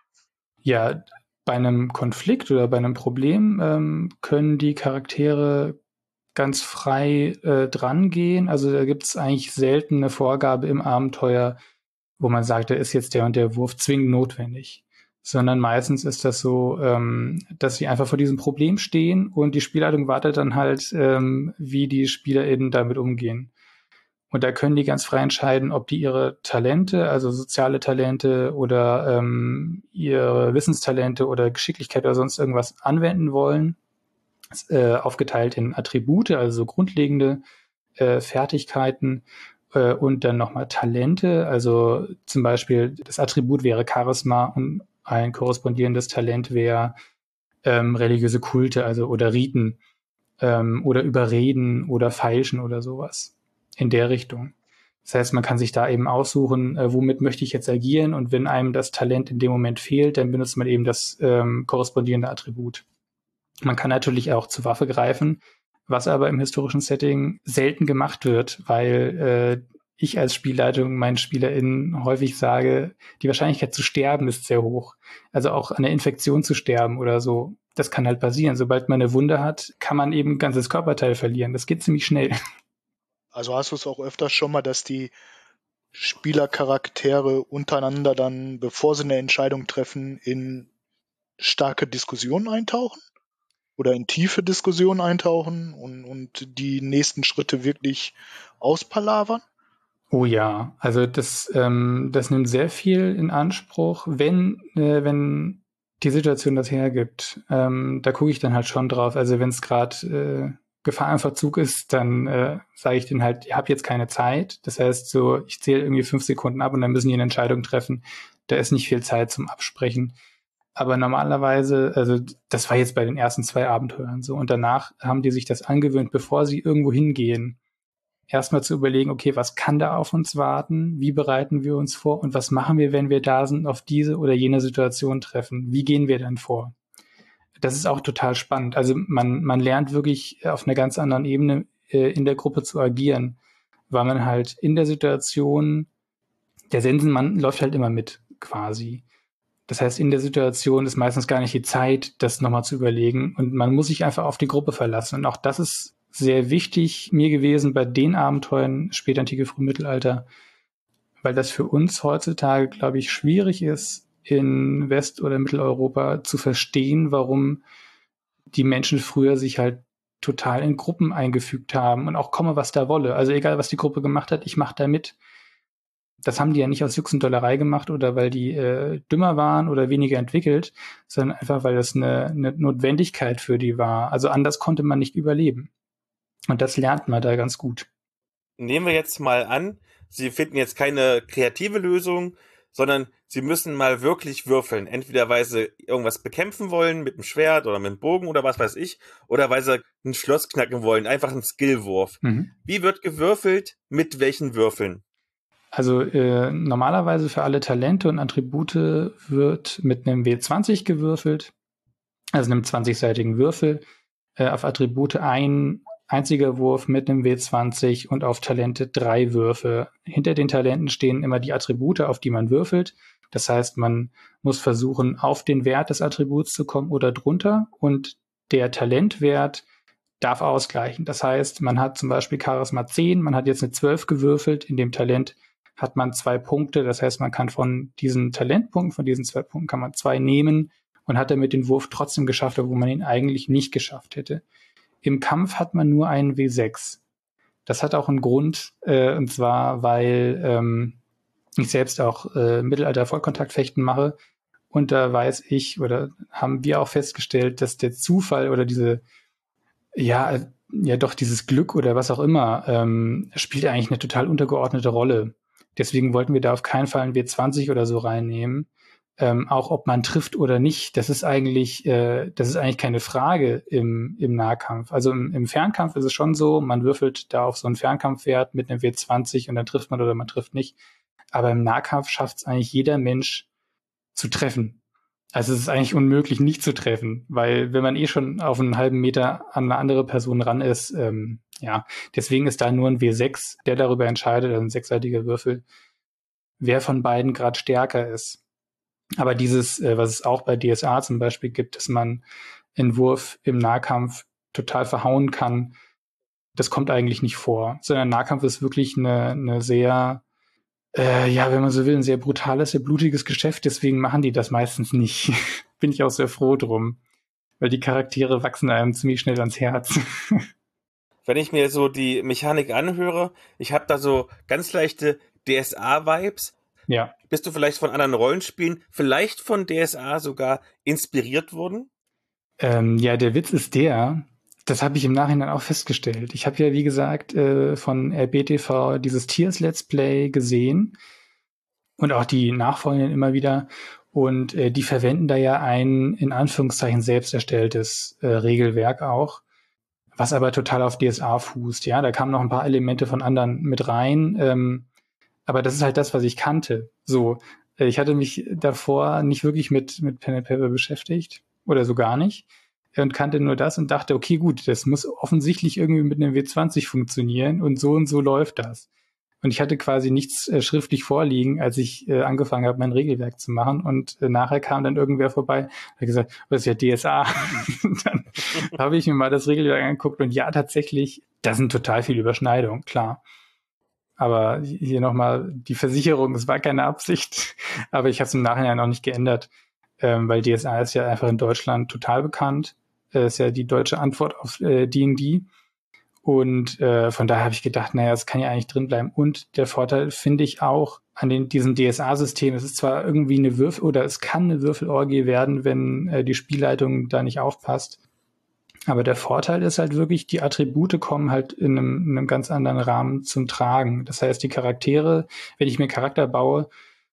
Ja, bei einem Konflikt oder bei einem Problem können die Charaktere ganz frei drangehen. Also da gibt es eigentlich selten eine Vorgabe im Abenteuer, wo man sagt, da ist jetzt der und der Wurf zwingend notwendig. Sondern meistens ist das so, dass sie einfach vor diesem Problem stehen und die Spielleitung wartet dann halt, wie die SpielerInnen damit umgehen. Und da können die ganz frei entscheiden, ob die ihre Talente, also soziale Talente oder ihre Wissenstalente oder Geschicklichkeit oder sonst irgendwas anwenden wollen. Aufgeteilt in Attribute, also so grundlegende Fertigkeiten und dann nochmal Talente. Also zum Beispiel das Attribut wäre Charisma und ein korrespondierendes Talent wäre religiöse Kulte, also oder Riten oder Überreden oder Feilschen oder sowas in der Richtung. Das heißt, man kann sich da eben aussuchen, womit möchte ich jetzt agieren, und wenn einem das Talent in dem Moment fehlt, dann benutzt man eben das korrespondierende Attribut. Man kann natürlich auch zur Waffe greifen, was aber im historischen Setting selten gemacht wird, weil ich als Spielleitung meinen SpielerInnen häufig sage, die Wahrscheinlichkeit zu sterben ist sehr hoch. Also auch an der Infektion zu sterben oder so, das kann halt passieren. Sobald man eine Wunde hat, kann man eben ein ganzes Körperteil verlieren. Das geht ziemlich schnell. Also hast du es auch öfters schon mal, dass die Spielercharaktere untereinander dann, bevor sie eine Entscheidung treffen, in starke Diskussionen eintauchen? Oder in tiefe Diskussionen eintauchen und die nächsten Schritte wirklich auspalavern? Oh ja, also das nimmt sehr viel in Anspruch, wenn die Situation das hergibt. Da gucke ich dann halt schon drauf. Also wenn es gerade Gefahr im Verzug ist, dann sage ich denen halt, ihr habt jetzt keine Zeit. Das heißt so, ich zähle irgendwie 5 Sekunden ab und dann müssen die eine Entscheidung treffen. Da ist nicht viel Zeit zum Absprechen. Aber normalerweise, also das war jetzt bei den ersten 2 Abenteuern so. Und danach haben die sich das angewöhnt, bevor sie irgendwo hingehen, erstmal zu überlegen, okay, was kann da auf uns warten? Wie bereiten wir uns vor? Und was machen wir, wenn wir da sind, auf diese oder jene Situation treffen? Wie gehen wir dann vor? Das ist auch total spannend. Also man lernt wirklich auf einer ganz anderen Ebene in der Gruppe zu agieren, weil man halt in der Situation, der Sensenmann läuft halt immer mit quasi. Das heißt, in der Situation ist meistens gar nicht die Zeit, das nochmal zu überlegen, und man muss sich einfach auf die Gruppe verlassen. Und auch das ist sehr wichtig mir gewesen bei den Abenteuern Spätantike, Frühmittelalter, weil das für uns heutzutage, glaube ich, schwierig ist, in West- oder Mitteleuropa zu verstehen, warum die Menschen früher sich halt total in Gruppen eingefügt haben und auch komme, was da wolle. Also egal, was die Gruppe gemacht hat, ich mache da mit. Das haben die ja nicht aus Jux und Dollerei gemacht oder weil die dümmer waren oder weniger entwickelt, sondern einfach, weil das eine Notwendigkeit für die war. Also anders konnte man nicht überleben. Und das lernt man da ganz gut. Nehmen wir jetzt mal an, Sie finden jetzt keine kreative Lösung, sondern Sie müssen mal wirklich würfeln. Entweder weil Sie irgendwas bekämpfen wollen mit dem Schwert oder mit dem Bogen oder was weiß ich, oder weil Sie ein Schloss knacken wollen, einfach ein Skillwurf. Wie wird gewürfelt? Mit welchen Würfeln? Also normalerweise für alle Talente und Attribute wird mit einem W20 gewürfelt, also einem 20-seitigen Würfel. Auf Attribute ein einziger Wurf mit einem W20 und auf Talente 3 Würfe. Hinter den Talenten stehen immer die Attribute, auf die man würfelt. Das heißt, man muss versuchen, auf den Wert des Attributs zu kommen oder drunter, und der Talentwert darf ausgleichen. Das heißt, man hat zum Beispiel Charisma 10, man hat jetzt eine 12 gewürfelt, in dem Talent hat man 2 Punkte. Das heißt, man kann von diesen Talentpunkten, von diesen 2 Punkten kann man 2 nehmen und hat damit den Wurf trotzdem geschafft, obwohl man ihn eigentlich nicht geschafft hätte. Im Kampf hat man nur einen W6. Das hat auch einen Grund, und zwar, weil ich selbst auch Mittelalter-Vollkontaktfechten mache, und da weiß ich oder haben wir auch festgestellt, dass der Zufall oder dieses Glück oder was auch immer spielt eigentlich eine total untergeordnete Rolle. Deswegen wollten wir da auf keinen Fall ein W20 oder so reinnehmen. Auch ob man trifft oder nicht, das ist eigentlich keine Frage im Nahkampf. Also im Fernkampf ist es schon so, man würfelt da auf so einen Fernkampfwert mit einem W20 und dann trifft man oder man trifft nicht. Aber im Nahkampf schafft es eigentlich jeder Mensch zu treffen. Also es ist eigentlich unmöglich, nicht zu treffen, weil wenn man schon auf einen halben Meter an eine andere Person ran ist, deswegen ist da nur ein W6, der darüber entscheidet, also ein sechsseitiger Würfel, wer von beiden gerade stärker ist. Aber dieses, was es auch bei DSA zum Beispiel gibt, dass man einen Wurf im Nahkampf total verhauen kann, das kommt eigentlich nicht vor, sondern Nahkampf ist wirklich eine sehr, wenn man so will, ein sehr brutales, sehr blutiges Geschäft, deswegen machen die das meistens nicht. Bin ich auch sehr froh drum, weil die Charaktere wachsen einem ziemlich schnell ans Herz. Wenn ich mir so die Mechanik anhöre, ich habe da so ganz leichte DSA-Vibes. Ja. Bist du vielleicht von anderen Rollenspielen, vielleicht von DSA sogar inspiriert worden? Der Witz ist das habe ich im Nachhinein auch festgestellt. Ich habe ja, wie gesagt, von RBTV dieses Tiers Let's Play gesehen und auch die nachfolgenden immer wieder. Und die verwenden da ja ein, in Anführungszeichen, selbst erstelltes Regelwerk auch, was aber total auf DSA fußt. Ja, da kamen noch ein paar Elemente von anderen mit rein. Aber das ist halt das, was ich kannte. So, ich hatte mich davor nicht wirklich mit Pen and Paper beschäftigt oder so gar nicht und kannte nur das und dachte, okay, gut, das muss offensichtlich irgendwie mit einem W20 funktionieren und so läuft das. Und ich hatte quasi nichts schriftlich vorliegen, als ich angefangen habe, mein Regelwerk zu machen. Und nachher kam dann irgendwer vorbei und hat gesagt, das ist ja DSA. Dann habe ich mir mal das Regelwerk angeguckt und ja, tatsächlich, da sind total viele Überschneidungen, klar. Aber hier nochmal die Versicherung, es war keine Absicht, aber ich habe es im Nachhinein auch nicht geändert, weil DSA ist ja einfach in Deutschland total bekannt. Ist ja die deutsche Antwort auf D&D. Und von daher habe ich gedacht, naja, es kann ja eigentlich drin bleiben. Und der Vorteil finde ich auch an diesem DSA-System, es ist zwar irgendwie eine es kann eine Würfelorgie werden, wenn die Spielleitung da nicht aufpasst. Aber der Vorteil ist halt wirklich, die Attribute kommen halt in einem ganz anderen Rahmen zum Tragen. Das heißt, die Charaktere, wenn ich mir Charakter baue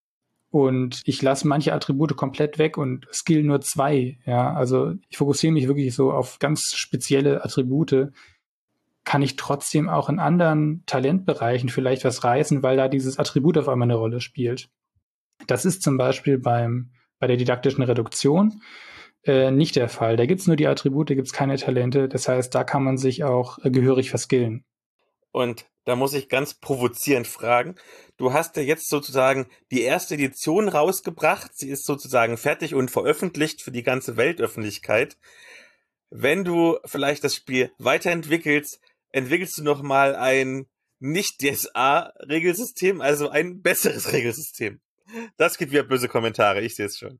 und ich lasse manche Attribute komplett weg und skill nur 2, ja, also ich fokussiere mich wirklich so auf ganz spezielle Attribute, kann ich trotzdem auch in anderen Talentbereichen vielleicht was reißen, weil da dieses Attribut auf einmal eine Rolle spielt. Das ist zum Beispiel bei der didaktischen Reduktion nicht der Fall. Da gibt's nur die Attribute, gibt's keine Talente. Das heißt, da kann man sich auch gehörig verskillen. Und da muss ich ganz provozierend fragen. Du hast ja jetzt sozusagen die erste Edition rausgebracht. Sie ist sozusagen fertig und veröffentlicht für die ganze Weltöffentlichkeit. Wenn du vielleicht das Spiel weiterentwickelst, entwickelst du nochmal ein Nicht-DSA-Regelsystem, also ein besseres Regelsystem. Das gibt wieder böse Kommentare, ich sehe es schon.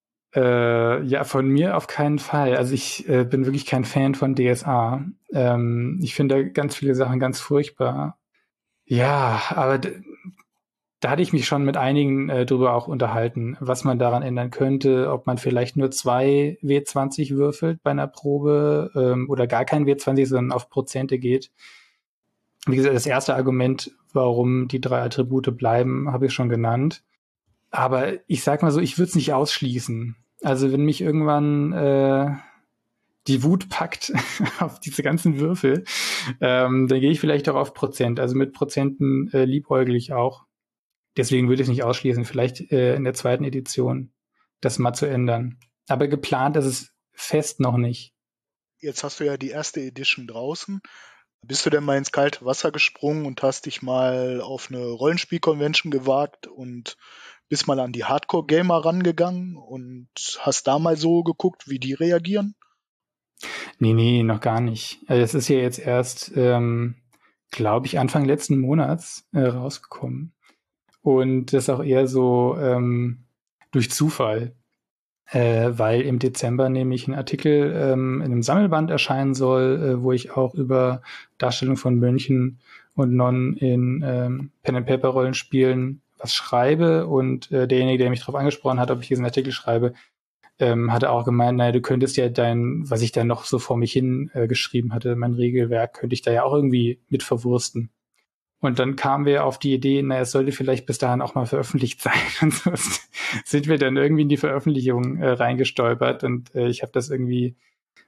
Von mir auf keinen Fall. Also ich bin wirklich kein Fan von DSA. Ich finde ganz viele Sachen ganz furchtbar. Ja, aber da hatte ich mich schon mit einigen drüber auch unterhalten, was man daran ändern könnte, ob man vielleicht nur 2 W20 würfelt bei einer Probe oder gar kein W20, sondern auf Prozente geht. Wie gesagt, das erste Argument, warum die 3 Attribute bleiben, habe ich schon genannt. Aber ich sag mal so, ich würde es nicht ausschließen. Also wenn mich irgendwann die Wut packt auf diese ganzen Würfel, dann gehe ich vielleicht auch auf Prozent. Also mit Prozenten liebäugel ich auch. Deswegen würde ich es nicht ausschließen, vielleicht in der zweiten Edition das mal zu ändern. Aber geplant ist es fest noch nicht. Jetzt hast du ja die erste Edition draußen. Bist du denn mal ins kalte Wasser gesprungen und hast dich mal auf eine Rollenspiel-Convention gewagt und bist mal an die Hardcore-Gamer rangegangen und hast da mal so geguckt, wie die reagieren? Nee, noch gar nicht. Es ist ja jetzt erst, glaube ich, Anfang letzten Monats rausgekommen. Und das auch eher so durch Zufall, weil im Dezember nämlich ein Artikel in einem Sammelband erscheinen soll, wo ich auch über Darstellung von Mönchen und Nonnen in Pen-and-Paper-Rollenspielen was schreibe. Und derjenige, der mich darauf angesprochen hat, ob ich diesen Artikel schreibe, hatte auch gemeint, naja, du könntest ja was ich dann noch so vor mich hin geschrieben hatte, mein Regelwerk, könnte ich da ja auch irgendwie mit verwursten. Und dann kamen wir auf die Idee, naja, es sollte vielleicht bis dahin auch mal veröffentlicht sein. Und so sind wir dann irgendwie in die Veröffentlichung reingestolpert. Und ich habe das irgendwie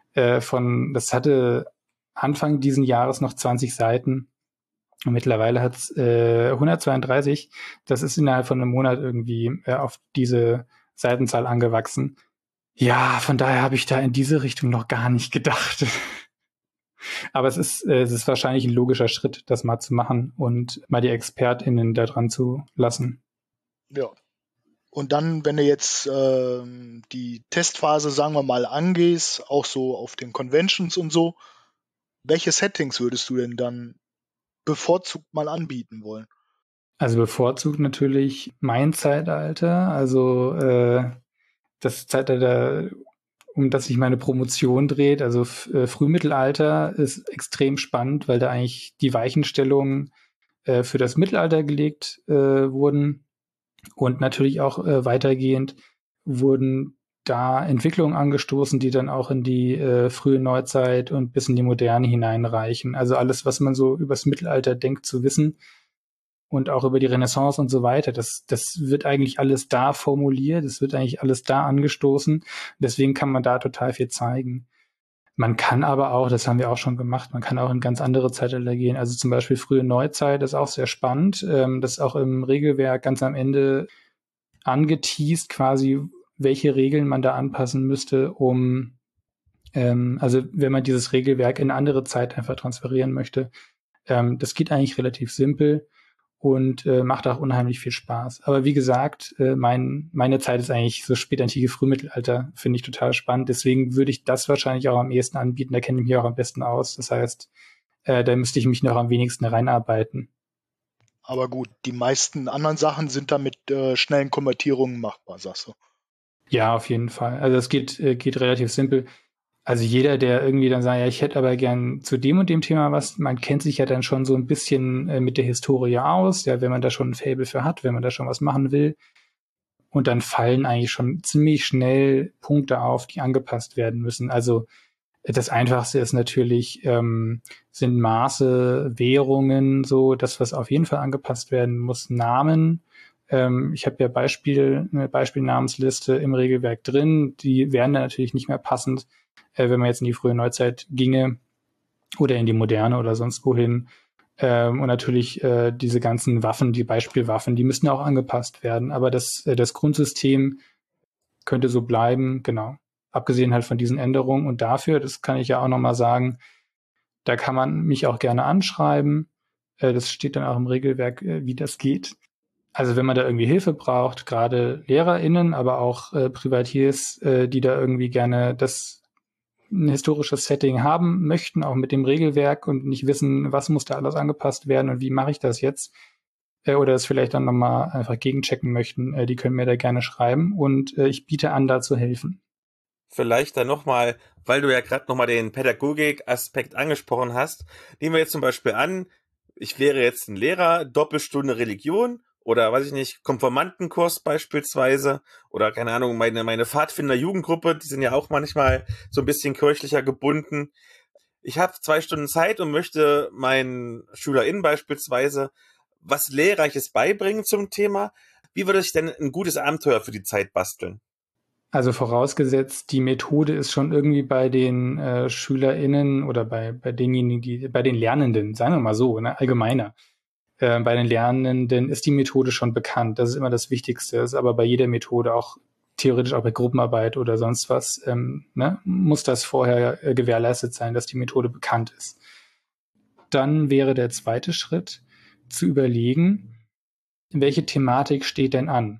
das hatte Anfang diesen Jahres noch 20 Seiten. Und mittlerweile hat es 132. Das ist innerhalb von einem Monat irgendwie auf diese Seitenzahl angewachsen. Ja, von daher habe ich da in diese Richtung noch gar nicht gedacht. Aber es ist wahrscheinlich ein logischer Schritt, das mal zu machen und mal die ExpertInnen da dran zu lassen. Ja. Und dann, wenn du jetzt die Testphase, sagen wir mal, angehst, auch so auf den Conventions und so, welche Settings würdest du denn dann bevorzugt mal anbieten wollen? Also bevorzugt natürlich mein Zeitalter, also das Zeitalter, um das sich meine Promotion dreht. Also Frühmittelalter ist extrem spannend, weil da eigentlich die Weichenstellungen für das Mittelalter gelegt wurden. Und natürlich auch weitergehend wurden da Entwicklungen angestoßen, die dann auch in die frühe Neuzeit und bis in die Moderne hineinreichen. Also alles, was man so übers Mittelalter denkt zu wissen und auch über die Renaissance und so weiter, das wird eigentlich alles da formuliert, das wird eigentlich alles da angestoßen. Deswegen kann man da total viel zeigen. Man kann aber auch, das haben wir auch schon gemacht, man kann auch in ganz andere Zeitalter gehen. Also zum Beispiel frühe Neuzeit ist auch sehr spannend. Das ist auch im Regelwerk ganz am Ende angeteast quasi, welche Regeln man da anpassen müsste, also wenn man dieses Regelwerk in eine andere Zeit einfach transferieren möchte. Das geht eigentlich relativ simpel und macht auch unheimlich viel Spaß. Aber wie gesagt, meine Zeit ist eigentlich so spätantike Frühmittelalter, finde ich total spannend. Deswegen würde ich das wahrscheinlich auch am ehesten anbieten. Da kenne ich mich auch am besten aus. Das heißt, da müsste ich mich noch am wenigsten reinarbeiten. Aber gut, die meisten anderen Sachen sind da mit schnellen Konvertierungen machbar, sagst du. Ja, auf jeden Fall. Also es geht relativ simpel. Also jeder, der irgendwie dann sagt, ja, ich hätte aber gern zu dem und dem Thema was, man kennt sich ja dann schon so ein bisschen mit der Historie aus, ja, wenn man da schon ein Faible für hat, wenn man da schon was machen will. Und dann fallen eigentlich schon ziemlich schnell Punkte auf, die angepasst werden müssen. Also das Einfachste ist natürlich, sind Maße, Währungen, so das, was auf jeden Fall angepasst werden muss, Namen. Ich habe ja eine Beispielnamensliste im Regelwerk drin. Die wären dann natürlich nicht mehr passend, wenn man jetzt in die frühe Neuzeit ginge oder in die Moderne oder sonst wohin. Und natürlich diese ganzen Waffen, die Beispielwaffen, die müssen auch angepasst werden. Aber das Grundsystem könnte so bleiben, genau. Abgesehen halt von diesen Änderungen. Und dafür, das kann ich ja auch nochmal sagen, da kann man mich auch gerne anschreiben. Das steht dann auch im Regelwerk, wie das geht. Also wenn man da irgendwie Hilfe braucht, gerade LehrerInnen, aber auch Privatiers, die da irgendwie gerne ein historisches Setting haben möchten, auch mit dem Regelwerk und nicht wissen, was muss da alles angepasst werden und wie mache ich das jetzt, oder es vielleicht dann nochmal einfach gegenchecken möchten, die können mir da gerne schreiben und ich biete an, da zu helfen. Vielleicht dann nochmal, weil du ja gerade nochmal den Pädagogik-Aspekt angesprochen hast, nehmen wir jetzt zum Beispiel an, ich wäre jetzt ein Lehrer, Doppelstunde Religion oder weiß ich nicht, Konformantenkurs beispielsweise oder keine Ahnung, meine Pfadfinder-Jugendgruppe, die sind ja auch manchmal so ein bisschen kirchlicher gebunden. Ich habe 2 Stunden Zeit und möchte meinen SchülerInnen beispielsweise was Lehrreiches beibringen zum Thema. Wie würde ich denn ein gutes Abenteuer für die Zeit basteln? Also vorausgesetzt, die Methode ist schon irgendwie bei den SchülerInnen oder bei denjenigen, bei den Lernenden, sagen wir mal so, ne, allgemeiner. Bei den Lernenden ist die Methode schon bekannt. Das ist immer das Wichtigste. Das ist aber bei jeder Methode auch theoretisch auch bei Gruppenarbeit oder sonst was, ne, muss das vorher gewährleistet sein, dass die Methode bekannt ist. Dann wäre der zweite Schritt zu überlegen, welche Thematik steht denn an?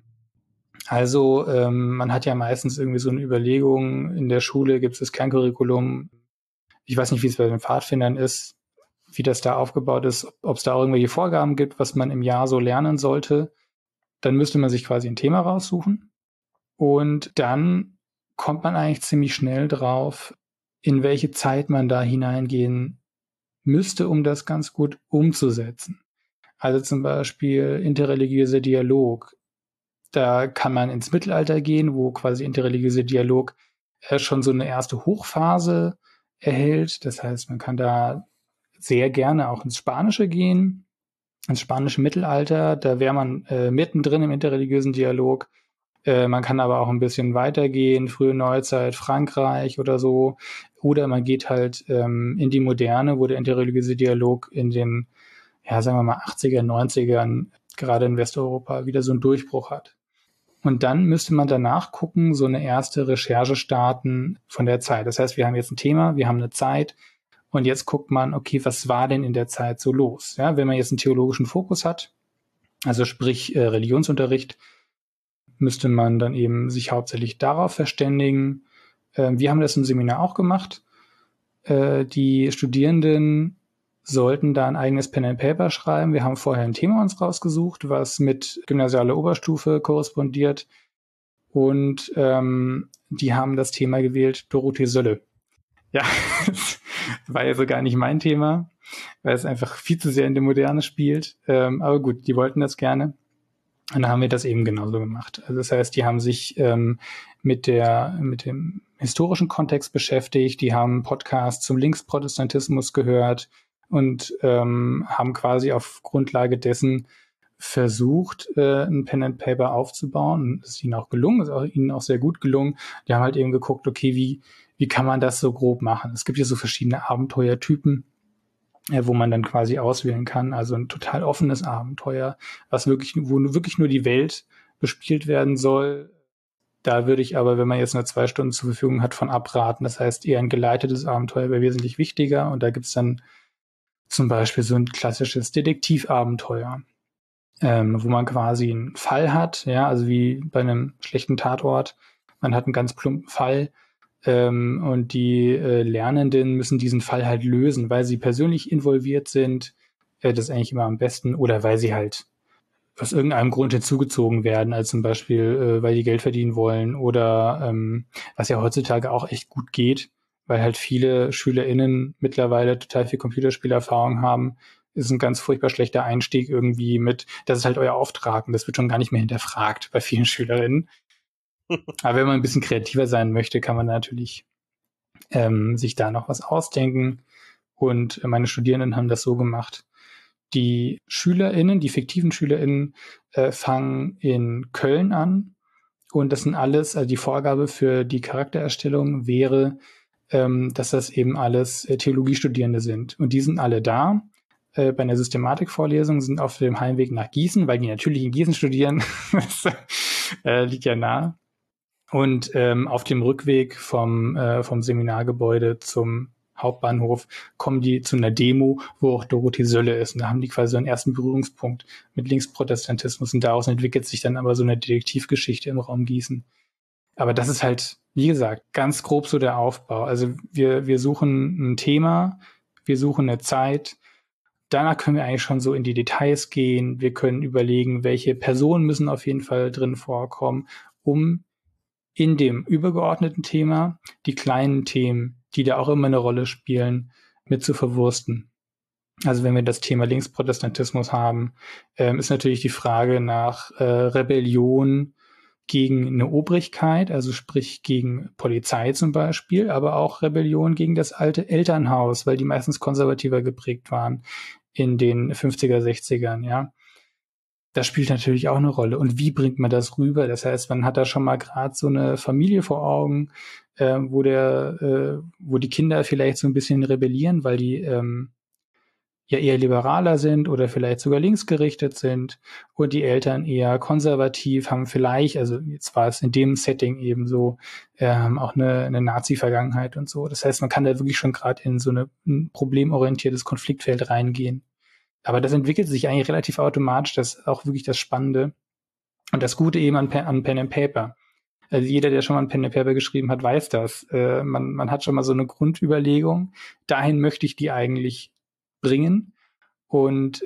Also man hat ja meistens irgendwie so eine Überlegung, in der Schule gibt es das Kerncurriculum. Ich weiß nicht, wie es bei den Pfadfindern ist, wie das da aufgebaut ist, ob es da auch irgendwelche Vorgaben gibt, was man im Jahr so lernen sollte. Dann müsste man sich quasi ein Thema raussuchen. Und dann kommt man eigentlich ziemlich schnell drauf, in welche Zeit man da hineingehen müsste, um das ganz gut umzusetzen. Also zum Beispiel interreligiöser Dialog. Da kann man ins Mittelalter gehen, wo quasi interreligiöser Dialog schon so eine erste Hochphase erhält. Das heißt, man kann da sehr gerne auch ins Spanische gehen, ins spanische Mittelalter. Da wäre man mittendrin im interreligiösen Dialog. Man kann aber auch ein bisschen weitergehen, frühe Neuzeit, Frankreich oder so. Oder man geht halt in die Moderne, wo der interreligiöse Dialog in den, ja, sagen wir mal, 80er, 90ern, gerade in Westeuropa, wieder so einen Durchbruch hat. Und dann müsste man danach gucken, so eine erste Recherche starten von der Zeit. Das heißt, wir haben jetzt ein Thema, wir haben eine Zeit und jetzt guckt man, okay, was war denn in der Zeit so los? Ja, wenn man jetzt einen theologischen Fokus hat, also sprich Religionsunterricht, müsste man dann eben sich hauptsächlich darauf verständigen. Wir haben das im Seminar auch gemacht. Die Studierenden sollten da ein eigenes Pen and Paper schreiben. Wir haben vorher ein Thema uns rausgesucht, was mit gymnasialer Oberstufe korrespondiert. Und die haben das Thema gewählt, Dorothee Sölle. Ja, das war ja so gar nicht mein Thema, weil es einfach viel zu sehr in der Moderne spielt. Aber gut, die wollten das gerne. Und dann haben wir das eben genauso gemacht. Also das heißt, die haben sich mit dem historischen Kontext beschäftigt, die haben Podcasts zum Linksprotestantismus gehört und haben quasi auf Grundlage dessen versucht, ein Pen and Paper aufzubauen. Das ist ihnen auch gelungen, ist auch ihnen auch sehr gut gelungen. Die haben halt eben geguckt, okay, wie kann man das so grob machen? Es gibt ja so verschiedene Abenteuertypen, wo man dann quasi auswählen kann. Also ein total offenes Abenteuer, wo wirklich nur die Welt bespielt werden soll. Da würde ich aber, wenn man jetzt nur 2 Stunden zur Verfügung hat, von abraten. Das heißt, eher ein geleitetes Abenteuer wäre wesentlich wichtiger. Und da gibt's dann zum Beispiel so ein klassisches Detektivabenteuer, wo man quasi einen Fall hat, ja, also wie bei einem schlechten Tatort. Man hat einen ganz plumpen Fall, und die Lernenden müssen diesen Fall halt lösen, weil sie persönlich involviert sind. Das ist eigentlich immer am besten. Oder weil sie halt aus irgendeinem Grund hinzugezogen werden, als zum Beispiel, weil die Geld verdienen wollen. Oder was ja heutzutage auch echt gut geht, weil halt viele SchülerInnen mittlerweile total viel Computerspielerfahrung haben, ist ein ganz furchtbar schlechter Einstieg irgendwie mit, das ist halt euer Auftrag und das wird schon gar nicht mehr hinterfragt bei vielen SchülerInnen. Aber wenn man ein bisschen kreativer sein möchte, kann man natürlich sich da noch was ausdenken. Und meine Studierenden haben das so gemacht. Die SchülerInnen, die fiktiven SchülerInnen, fangen in Köln an. Und das sind alles, also die Vorgabe für die Charaktererstellung wäre, dass das eben alles Theologiestudierende sind. Und die sind alle da. Bei einer Systematikvorlesung sind auf dem Heimweg nach Gießen, weil die natürlich in Gießen studieren. Das liegt ja nahe. Und auf dem Rückweg vom Seminargebäude zum Hauptbahnhof kommen die zu einer Demo, wo auch Dorothee Sölle ist. Und da haben die quasi so einen ersten Berührungspunkt mit Linksprotestantismus. Und daraus entwickelt sich dann aber so eine Detektivgeschichte im Raum Gießen. Aber das ist halt, wie gesagt, ganz grob so der Aufbau. Also wir suchen ein Thema, wir suchen eine Zeit. Danach können wir eigentlich schon so in die Details gehen. Wir können überlegen, welche Personen müssen auf jeden Fall drin vorkommen, um in dem übergeordneten Thema die kleinen Themen, die da auch immer eine Rolle spielen, mit zu verwursten. Also wenn wir das Thema Linksprotestantismus haben, ist natürlich die Frage nach Rebellion gegen eine Obrigkeit, also sprich gegen Polizei zum Beispiel, aber auch Rebellion gegen das alte Elternhaus, weil die meistens konservativer geprägt waren in den 50er, 60ern, ja. Das spielt natürlich auch eine Rolle. Und wie bringt man das rüber? Das heißt, man hat da schon mal gerade so eine Familie vor Augen, wo die Kinder vielleicht so ein bisschen rebellieren, weil die ja eher liberaler sind oder vielleicht sogar linksgerichtet sind und die Eltern eher konservativ, haben vielleicht, also jetzt war es in dem Setting eben so, auch eine Nazi-Vergangenheit und so. Das heißt, man kann da wirklich schon gerade in so ein problemorientiertes Konfliktfeld reingehen. Aber das entwickelt sich eigentlich relativ automatisch, das ist auch wirklich das Spannende. Und das Gute eben an Pen and Paper. Also jeder, der schon mal ein Pen and Paper geschrieben hat, weiß das. Man hat schon mal so eine Grundüberlegung. Dahin möchte ich die eigentlich bringen. Und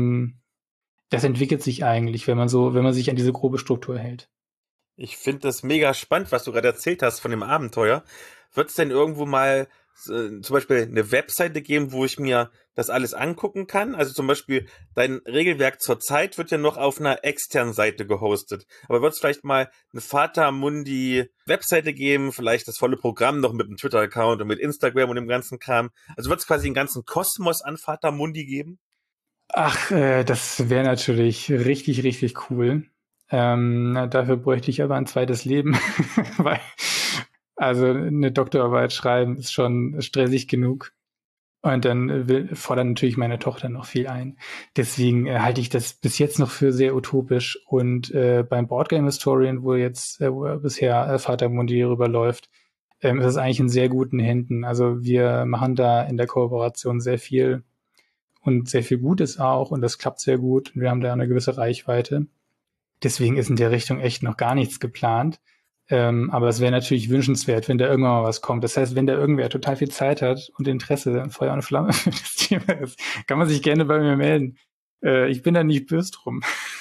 das entwickelt sich eigentlich, wenn man sich an diese grobe Struktur hält. Ich finde das mega spannend, was du gerade erzählt hast von dem Abenteuer. Wird es denn irgendwo mal zum Beispiel eine Webseite geben, wo ich mir das alles angucken kann? Also zum Beispiel dein Regelwerk zur Zeit wird ja noch auf einer externen Seite gehostet. Aber wird es vielleicht mal eine Vater Mundi Webseite geben, vielleicht das volle Programm noch mit einem Twitter-Account und mit Instagram und dem ganzen Kram? Also wird es quasi einen ganzen Kosmos an Vater Mundi geben? Ach, das wäre natürlich richtig, richtig cool. Dafür bräuchte ich aber ein zweites Leben, weil also eine Doktorarbeit schreiben ist schon stressig genug. Und dann fordert natürlich meine Tochter noch viel ein. Deswegen halte ich das bis jetzt noch für sehr utopisch. Und beim Boardgame Historian, wo jetzt wo bisher Vater Mundi rüberläuft, ist es eigentlich in sehr guten Händen. Also wir machen da in der Kooperation sehr viel und sehr viel Gutes auch. Und das klappt sehr gut. Und wir haben da eine gewisse Reichweite. Deswegen ist in der Richtung echt noch gar nichts geplant. Aber es wäre natürlich wünschenswert, wenn da irgendwann mal was kommt. Das heißt, wenn da irgendwer total viel Zeit hat und Interesse, Feuer und Flamme für das Thema ist, kann man sich gerne bei mir melden. Ich bin da nicht böse drum.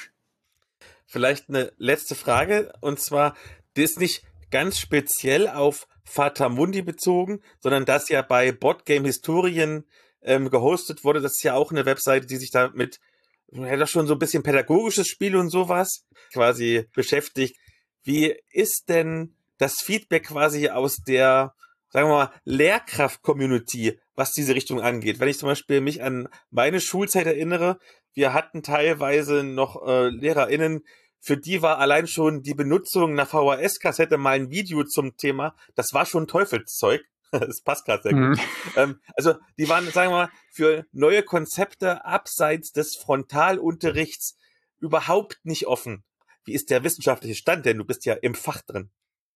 Vielleicht eine letzte Frage, und zwar, die ist nicht ganz speziell auf Fata Mundi bezogen, sondern das ja bei Boardgame Historien gehostet wurde. Das ist ja auch eine Webseite, die sich damit, ja, doch schon so ein bisschen pädagogisches Spiel und sowas quasi beschäftigt. Wie ist denn das Feedback quasi aus der, sagen wir mal, Lehrkraft-Community, was diese Richtung angeht? Wenn ich zum Beispiel mich an meine Schulzeit erinnere, wir hatten teilweise noch LehrerInnen, für die war allein schon die Benutzung einer VHS-Kassette mal ein Video zum Thema, das war schon Teufelszeug. Das passt gerade sehr gut. Also die waren, sagen wir mal, für neue Konzepte abseits des Frontalunterrichts überhaupt nicht offen. Wie ist der wissenschaftliche Stand denn? Du bist ja im Fach drin.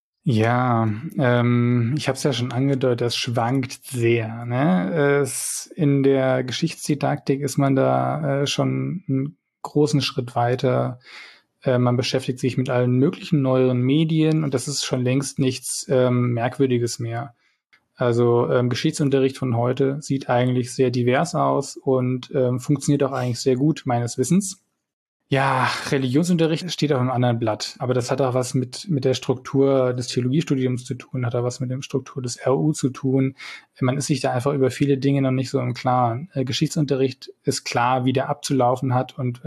Ja, ich habe es ja schon angedeutet, das schwankt sehr. Ne? In der Geschichtsdidaktik ist man da schon einen großen Schritt weiter. Man beschäftigt sich mit allen möglichen neueren Medien und das ist schon längst nichts Merkwürdiges mehr. Also Geschichtsunterricht von heute sieht eigentlich sehr divers aus und funktioniert auch eigentlich sehr gut, meines Wissens. Ja, Religionsunterricht steht auf einem anderen Blatt, aber das hat auch was mit der Struktur des Theologiestudiums zu tun, hat auch was mit der Struktur des RU zu tun. Man ist sich da einfach über viele Dinge noch nicht so im Klaren. Geschichtsunterricht ist klar, wie der abzulaufen hat und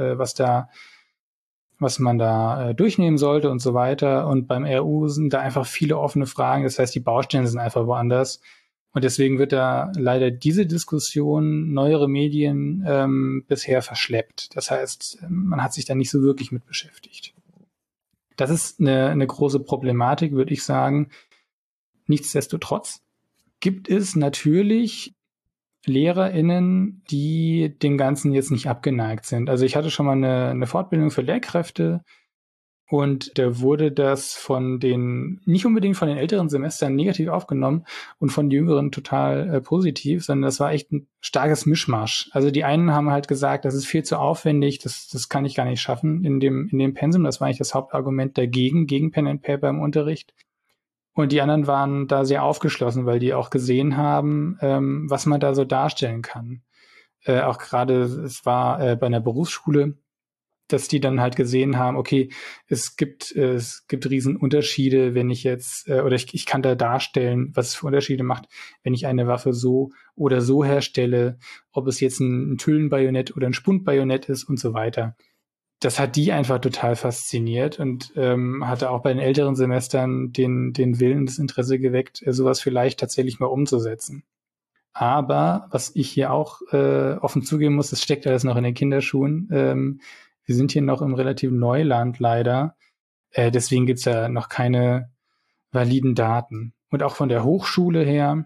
was man da durchnehmen sollte und so weiter. Und beim RU sind da einfach viele offene Fragen. Das heißt, die Baustellen sind einfach woanders. Und deswegen wird da leider diese Diskussion neuere Medien bisher verschleppt. Das heißt, man hat sich da nicht so wirklich mit beschäftigt. Das ist eine große Problematik, würde ich sagen. Nichtsdestotrotz gibt es natürlich LehrerInnen, die dem Ganzen jetzt nicht abgeneigt sind. Also ich hatte schon mal eine Fortbildung für Lehrkräfte und da wurde das nicht unbedingt von den älteren Semestern negativ aufgenommen und von den jüngeren total positiv, sondern das war echt ein starkes Mischmasch. Also die einen haben halt gesagt, das ist viel zu aufwendig, das kann ich gar nicht schaffen in dem Pensum. Das war eigentlich das Hauptargument gegen Pen and Paper im Unterricht. Und die anderen waren da sehr aufgeschlossen, weil die auch gesehen haben, was man da so darstellen kann. Auch gerade, es war bei einer Berufsschule, dass die dann halt gesehen haben, okay, es gibt riesen Unterschiede, wenn ich jetzt, oder ich kann da darstellen, was es für Unterschiede macht, wenn ich eine Waffe so oder so herstelle, ob es jetzt ein Tüllenbajonett oder ein Spundbajonett ist und so weiter. Das hat die einfach total fasziniert und hatte auch bei den älteren Semestern den Willen, das Interesse geweckt, sowas vielleicht tatsächlich mal umzusetzen. Aber was ich hier auch offen zugeben muss, das steckt alles noch in den Kinderschuhen. Wir sind hier noch im relativen Neuland leider. Deswegen gibt's ja noch keine validen Daten. Und auch von der Hochschule her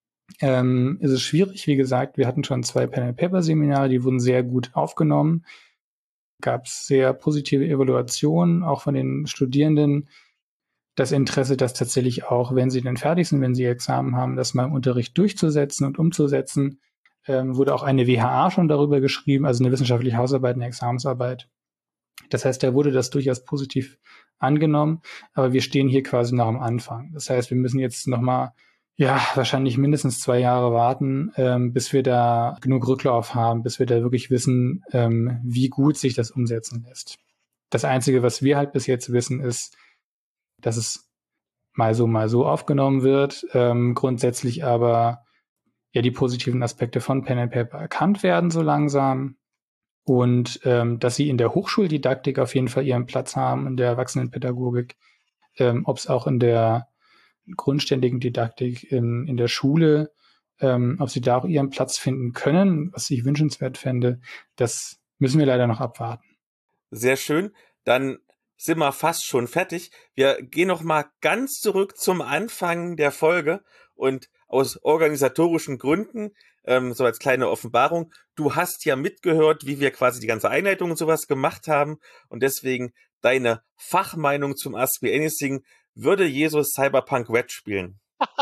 ist es schwierig. Wie gesagt, wir hatten schon 2 Pen-and-Paper-Seminare, die wurden sehr gut aufgenommen. Gab es sehr positive Evaluationen, auch von den Studierenden. Das Interesse, das tatsächlich auch, wenn sie dann fertig sind, wenn sie Examen haben, das mal im Unterricht durchzusetzen und umzusetzen. Wurde auch eine WHA schon darüber geschrieben, also eine wissenschaftliche Hausarbeit, eine Examensarbeit. Das heißt, da wurde das durchaus positiv angenommen, aber wir stehen hier quasi noch am Anfang. Das heißt, wir müssen jetzt nochmal, wahrscheinlich mindestens 2 Jahre warten, bis wir da genug Rücklauf haben, bis wir da wirklich wissen, wie gut sich das umsetzen lässt. Das Einzige, was wir halt bis jetzt wissen, ist, dass es mal so aufgenommen wird, grundsätzlich aber ja die positiven Aspekte von Pen and Paper erkannt werden so langsam und dass sie in der Hochschuldidaktik auf jeden Fall ihren Platz haben, in der Erwachsenenpädagogik, ob es auch in der grundständigen Didaktik in der Schule, ob sie da auch ihren Platz finden können, was ich wünschenswert fände, das müssen wir leider noch abwarten. Sehr schön, dann sind wir fast schon fertig. Wir gehen noch mal ganz zurück zum Anfang der Folge und aus organisatorischen Gründen so als kleine Offenbarung. Du hast ja mitgehört, wie wir quasi die ganze Einleitung und sowas gemacht haben und deswegen deine Fachmeinung zum Ask Me Anything: Würde Jesus Cyberpunk Red spielen?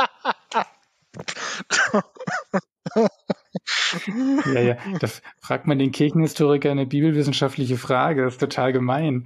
Ja, das fragt man den Kirchenhistoriker eine bibelwissenschaftliche Frage, das ist total gemein.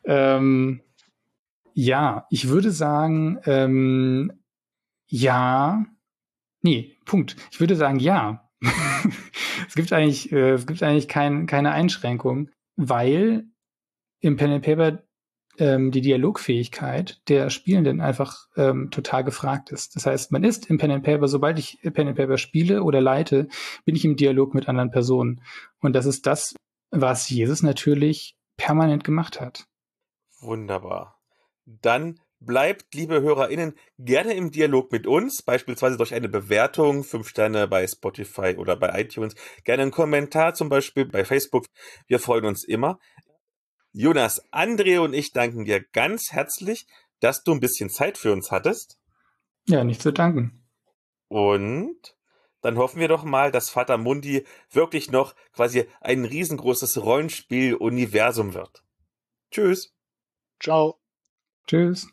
Ja, ich würde sagen, ja. Nee, Punkt. Ich würde sagen, ja. Es gibt eigentlich keine Einschränkung, weil im Pen and Paper die Dialogfähigkeit der Spielenden einfach total gefragt ist. Das heißt, man ist im Pen and Paper, sobald ich Pen and Paper spiele oder leite, bin ich im Dialog mit anderen Personen. Und das ist das, was Jesus natürlich permanent gemacht hat. Wunderbar. Dann bleibt, liebe HörerInnen, gerne im Dialog mit uns, beispielsweise durch eine Bewertung, 5 Sterne bei Spotify oder bei iTunes, gerne einen Kommentar zum Beispiel bei Facebook. Wir freuen uns immer. Jonas, André und ich danken dir ganz herzlich, dass du ein bisschen Zeit für uns hattest. Ja, nicht zu danken. Und dann hoffen wir doch mal, dass Fata Mundi wirklich noch quasi ein riesengroßes Rollenspiel-Universum wird. Tschüss. Ciao. Tschüss.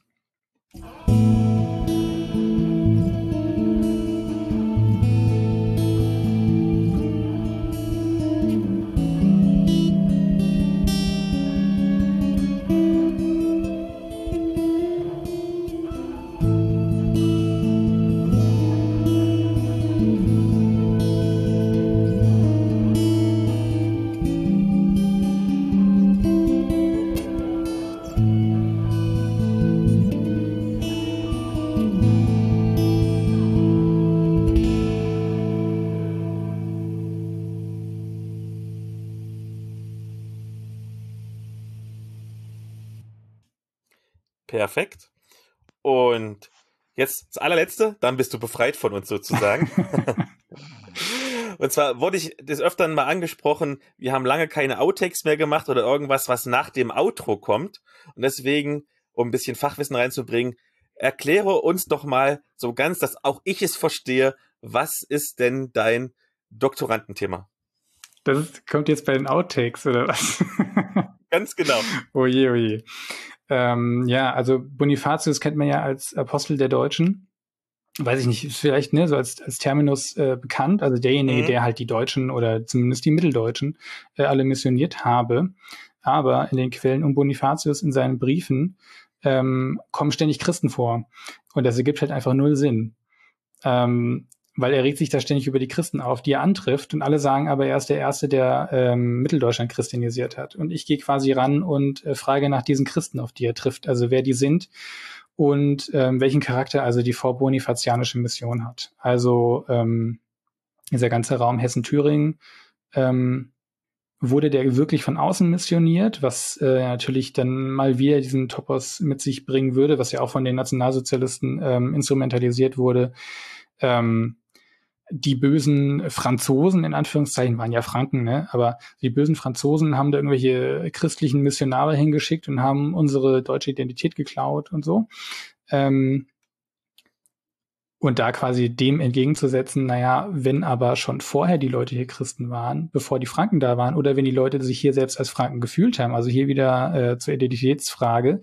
Perfekt. Und jetzt das allerletzte, dann bist du befreit von uns sozusagen. Und zwar wurde ich des Öfteren mal angesprochen, wir haben lange keine Outtakes mehr gemacht oder irgendwas, was nach dem Outro kommt. Und deswegen, um ein bisschen Fachwissen reinzubringen, erkläre uns doch mal so ganz, dass auch ich es verstehe, was ist denn dein Doktorandenthema? Kommt jetzt bei den Outtakes, oder was? Ganz genau. Oje, oje. Ja, also Bonifatius kennt man ja als Apostel der Deutschen. Weiß ich nicht, ist vielleicht so als Terminus bekannt. Also derjenige, der halt die Deutschen oder zumindest die Mitteldeutschen alle missioniert habe. Aber in den Quellen um Bonifatius in seinen Briefen kommen ständig Christen vor. Und das ergibt halt einfach null Sinn. Weil er regt sich da ständig über die Christen auf, die er antrifft. Und alle sagen aber, er ist der Erste, der Mitteldeutschland christianisiert hat. Und ich gehe quasi ran und frage nach diesen Christen, auf die er trifft. Also wer die sind und welchen Charakter also die vorbonifazianische Mission hat. Also dieser ganze Raum Hessen-Thüringen wurde der wirklich von außen missioniert, was natürlich dann mal wieder diesen Topos mit sich bringen würde, was ja auch von den Nationalsozialisten instrumentalisiert wurde. Die bösen Franzosen, in Anführungszeichen, waren ja Franken, ne? Aber die bösen Franzosen haben da irgendwelche christlichen Missionare hingeschickt und haben unsere deutsche Identität geklaut und so. Und da quasi dem entgegenzusetzen, naja, wenn aber schon vorher die Leute hier Christen waren, bevor die Franken da waren, oder wenn die Leute sich hier selbst als Franken gefühlt haben, also hier wieder zur Identitätsfrage,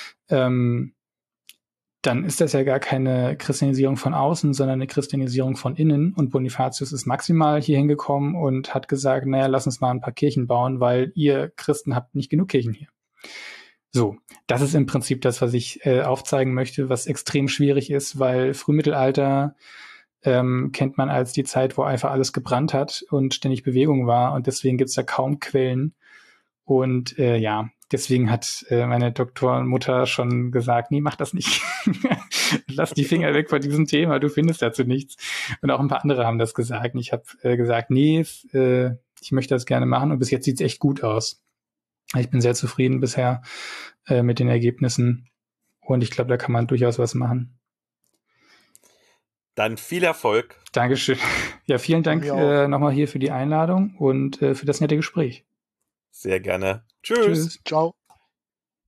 dann ist das ja gar keine Christianisierung von außen, sondern eine Christianisierung von innen. Und Bonifatius ist maximal hier hingekommen und hat gesagt, naja, lass uns mal ein paar Kirchen bauen, weil ihr Christen habt nicht genug Kirchen hier. So, das ist im Prinzip das, was ich aufzeigen möchte, was extrem schwierig ist, weil Frühmittelalter kennt man als die Zeit, wo einfach alles gebrannt hat und ständig Bewegung war. Und deswegen gibt's da kaum Quellen. Und deswegen hat meine Doktormutter schon gesagt, nee, mach das nicht. Lass die Finger weg von diesem Thema, du findest dazu nichts. Und auch ein paar andere haben das gesagt. Und ich habe gesagt, nee, ich möchte das gerne machen. Und bis jetzt sieht's echt gut aus. Ich bin sehr zufrieden bisher mit den Ergebnissen. Und ich glaube, da kann man durchaus was machen. Dann viel Erfolg. Dankeschön. Ja, vielen Dank nochmal hier für die Einladung und für das nette Gespräch. Sehr gerne. Tschüss. Ciao.